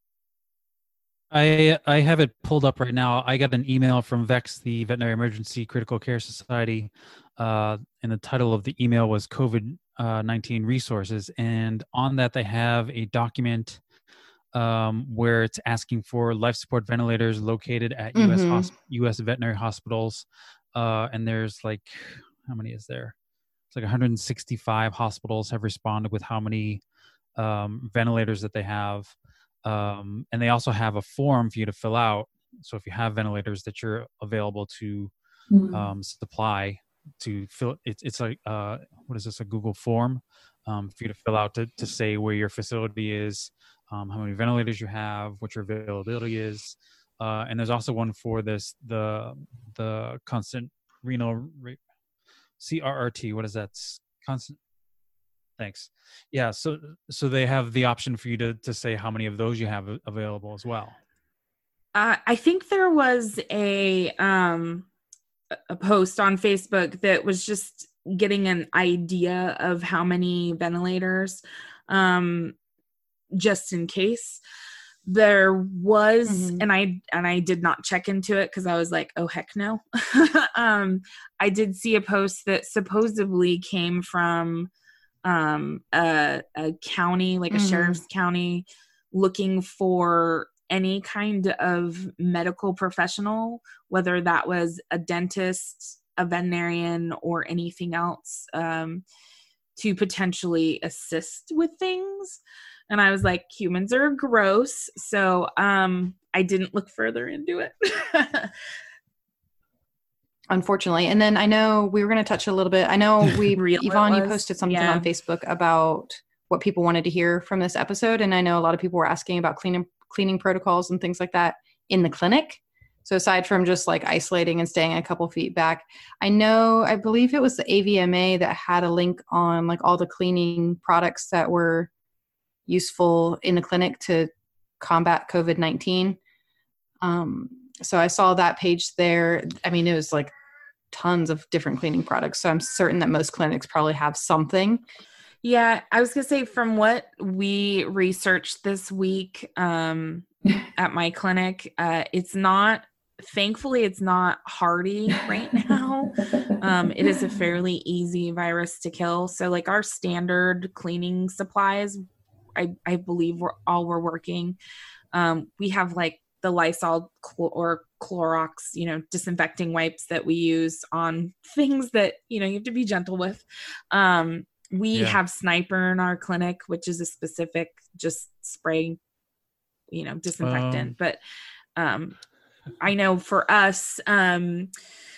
I I have it pulled up right now. I got an email from VEX, the Veterinary Emergency Critical Care Society, uh, and the title of the email was COVID nineteen resources. And on that, they have a document um, where it's asking for life support ventilators located at mm-hmm. U S hosp- U S veterinary hospitals. Uh, and there's like, how many is there? It's like one hundred sixty-five hospitals have responded with how many um, ventilators that they have. Um, and they also have a form for you to fill out. So if you have ventilators that you're available to mm-hmm. um, supply to fill, it's it's like, uh, what is this, a Google form um, for you to fill out to, to say where your facility is, um, how many ventilators you have, what your availability is. Uh, and there's also one for this, the the constant renal, C R R T, what is that? Constant. Thanks. Yeah, so so they have the option for you to to say how many of those you have available as well. Uh, I think there was a um, a post on Facebook that was just getting an idea of how many ventilators, um, just in case. There was, mm-hmm. and I and I did not check into it because I was like, oh heck no. um, I did see a post that supposedly came from um a, a county, like a mm-hmm. sheriff's county, looking for any kind of medical professional, whether that was a dentist, a veterinarian, or anything else, um to potentially assist with things. And I was like, humans are gross, so um I didn't look further into it. Unfortunately. And then I know we were going to touch a little bit. I know we, Yvonne, you posted something yeah. on Facebook about what people wanted to hear from this episode. And I know a lot of people were asking about cleaning cleaning protocols and things like that in the clinic. So aside from just like isolating and staying a couple feet back, I know, I believe it was the A V M A that had a link on like all the cleaning products that were useful in the clinic to combat COVID nineteen. Um, so I saw that page there. I mean, it was like tons of different cleaning products. So I'm certain that most clinics probably have something. Yeah, I was going to say from what we researched this week um, at my clinic, uh, it's not, thankfully, it's not hardy right now. Um, it is a fairly easy virus to kill. So like our standard cleaning supplies, I, I believe we're all we're working. Um, we have like the Lysol cl- or Clorox, you know, disinfecting wipes that we use on things that, you know, you have to be gentle with. Um, we yeah. have Sniper in our clinic, which is a specific just spray, you know, disinfectant. Um, but um, I know for us, um,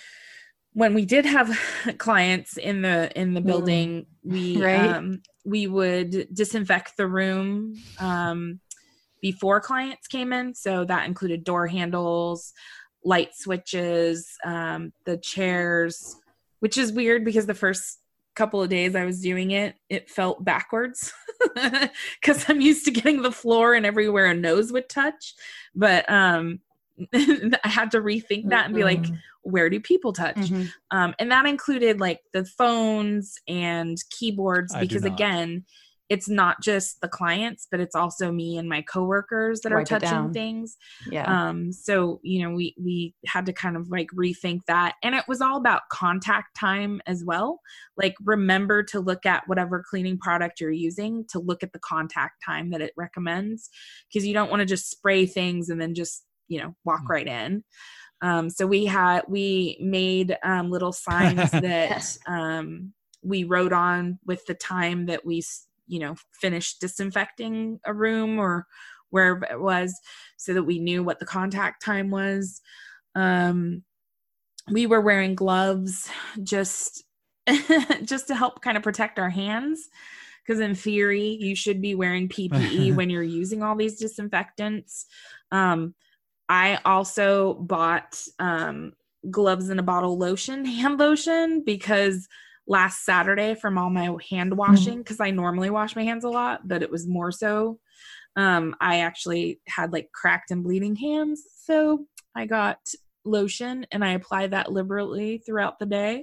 when we did have clients in the in the building, we right. um, we would disinfect the room um, before clients came in. So that included door handles, light switches, um, the chairs, which is weird because the first couple of days I was doing it, it felt backwards because I'm used to getting the floor and everywhere a nose would touch. But um, I had to rethink that and be like, where do people touch? Mm-hmm. Um, and that included like the phones and keyboards, because again, it's not just the clients, but it's also me and my coworkers that Wipe are touching things. Yeah. Um, so, you know, we, we had to kind of like rethink that. And it was all about contact time as well. Like remember to look at whatever cleaning product you're using, to look at the contact time that it recommends, because you don't want to just spray things and then just, you know, walk right in. Um, so we had, we made um, little signs that yes. um, we wrote on with the time that we, you know, finished disinfecting a room or wherever it was, so that we knew what the contact time was. Um, we were wearing gloves just, just to help kind of protect our hands. Because in theory, you should be wearing P P E when you're using all these disinfectants. Um, I also bought um, gloves and a bottle lotion, hand lotion, because last Saturday from all my hand washing, because I normally wash my hands a lot, but it was more so. Um, I actually had like cracked and bleeding hands. So I got lotion and I applied that liberally throughout the day.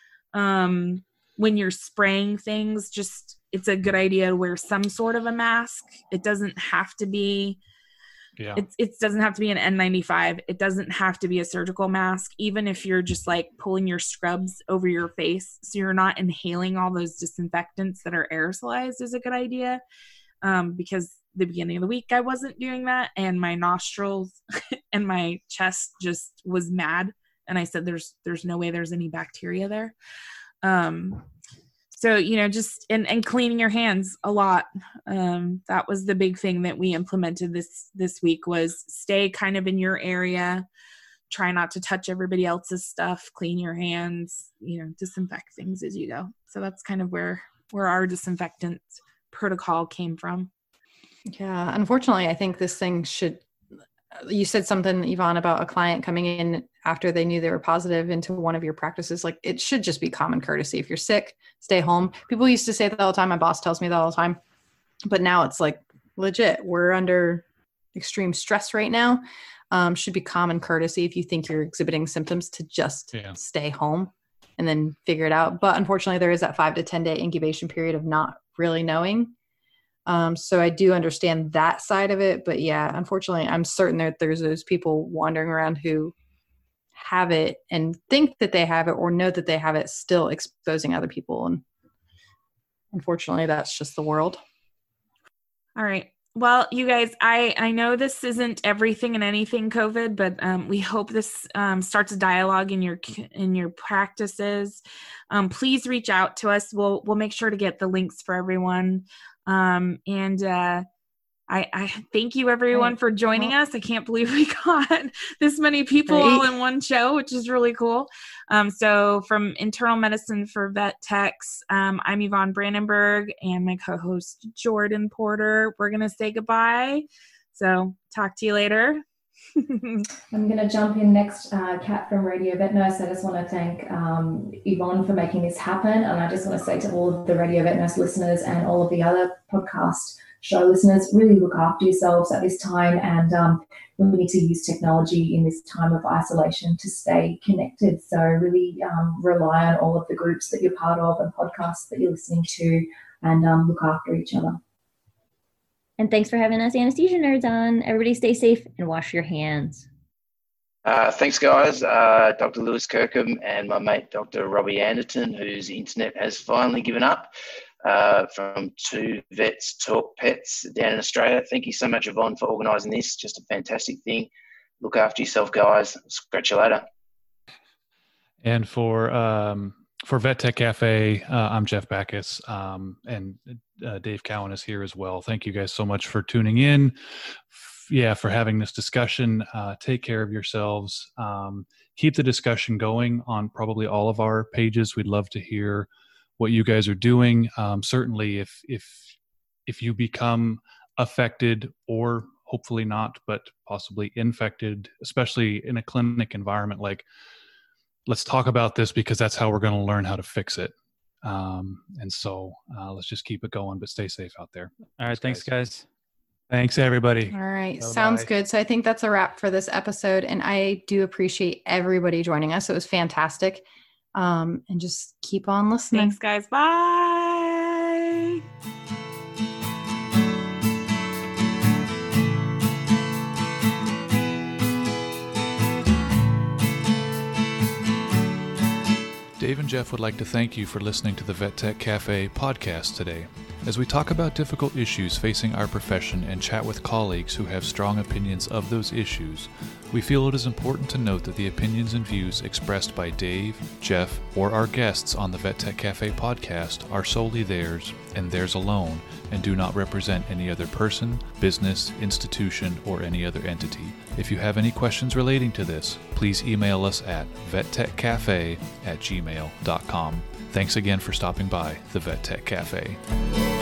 Um, when you're spraying things, just, it's a good idea to wear some sort of a mask. It doesn't have to be Yeah. It, it doesn't have to be an N ninety-five. It doesn't have to be a surgical mask, even if you're just like pulling your scrubs over your face so you're not inhaling all those disinfectants that are aerosolized is a good idea. Um, because the beginning of the week I wasn't doing that, and my nostrils and my chest just was mad. And I said, there's, there's no way there's any bacteria there. Um, So, you know, just, and, and cleaning your hands a lot. Um, that was the big thing that we implemented this, this week, was stay kind of in your area, try not to touch everybody else's stuff, clean your hands, you know, disinfect things as you go. So that's kind of where, where our disinfectant protocol came from. Yeah. Unfortunately, I think this thing should, you said something, Yvonne, about a client coming in after they knew they were positive into one of your practices. Like, it should just be common courtesy. If you're sick, stay home. People used to say that all the time. My boss tells me that all the time, but now it's like legit. We're under extreme stress right now. Um, should be common courtesy if you think you're exhibiting symptoms to just yeah. stay home and then figure it out. But unfortunately, there is that five to ten day incubation period of not really knowing. Um, so I do understand that side of it, but yeah, unfortunately, I'm certain that there's those people wandering around who have it and think that they have it or know that they have it, still exposing other people. And unfortunately, that's just the world. All right. Well, you guys, I, I know this isn't everything and anything COVID, but um, we hope this um, starts a dialogue in your in your practices. Um, please reach out to us. We'll we'll make sure to get the links for everyone. Um, and uh, I, I thank you everyone for joining us. I can't believe we got this many people Great. all in one show, which is really cool. Um, so from Internal Medicine for Vet Techs, um, I'm Yvonne Brandenburg and my co-host Jordan Porter. We're going to say goodbye. So talk to you later. I'm going to jump in next, uh, Kat from Radio Vet Nurse. I just want to thank um, Yvonne for making this happen. And I just want to say to all of the Radio Vet Nurse listeners and all of the other podcast show listeners, really look after yourselves at this time. And um, we need to use technology in this time of isolation to stay connected. So really um, rely on all of the groups that you're part of and podcasts that you're listening to, and um, look after each other. And thanks for having us anesthesia nerds on. Everybody stay safe and wash your hands. Uh, thanks, guys. Uh, Doctor Lewis Kirkham and my mate, Doctor Robbie Anderton, whose internet has finally given up, uh, from Two Vets Talk Pets down in Australia. Thank you so much, Yvonne, for organising this. Just a fantastic thing. Look after yourself, guys. Scratch you later. And for um, for Vet Tech Cafe, uh, I'm Jeff Backus, um, and uh, Dave Cowan is here as well. Thank you guys so much for tuning in. F- yeah, for having this discussion. Uh, take care of yourselves. Um, keep the discussion going on probably all of our pages. We'd love to hear what you guys are doing. Um, certainly, if if if you become affected, or hopefully not, but possibly infected, especially in a clinic environment, like, let's talk about this, because that's how we're going to learn how to fix it. Um, and so uh, let's just keep it going, but stay safe out there. All right. Thanks, guys. Thanks, everybody. All right. Bye-bye. Sounds good. So I think that's a wrap for this episode. And I do appreciate everybody joining us. It was fantastic. Um, and just keep on listening. Thanks, guys. Bye. Dave and Jeff would like to thank you for listening to the Vet Tech Cafe podcast today. As we talk about difficult issues facing our profession and chat with colleagues who have strong opinions of those issues, we feel it is important to note that the opinions and views expressed by Dave, Jeff, or our guests on the Vet Tech Cafe podcast are solely theirs and theirs alone, and do not represent any other person, business, institution, or any other entity. If you have any questions relating to this, please email us at vettechcafe at gmail dot com. Thanks again for stopping by the Vet Tech Cafe.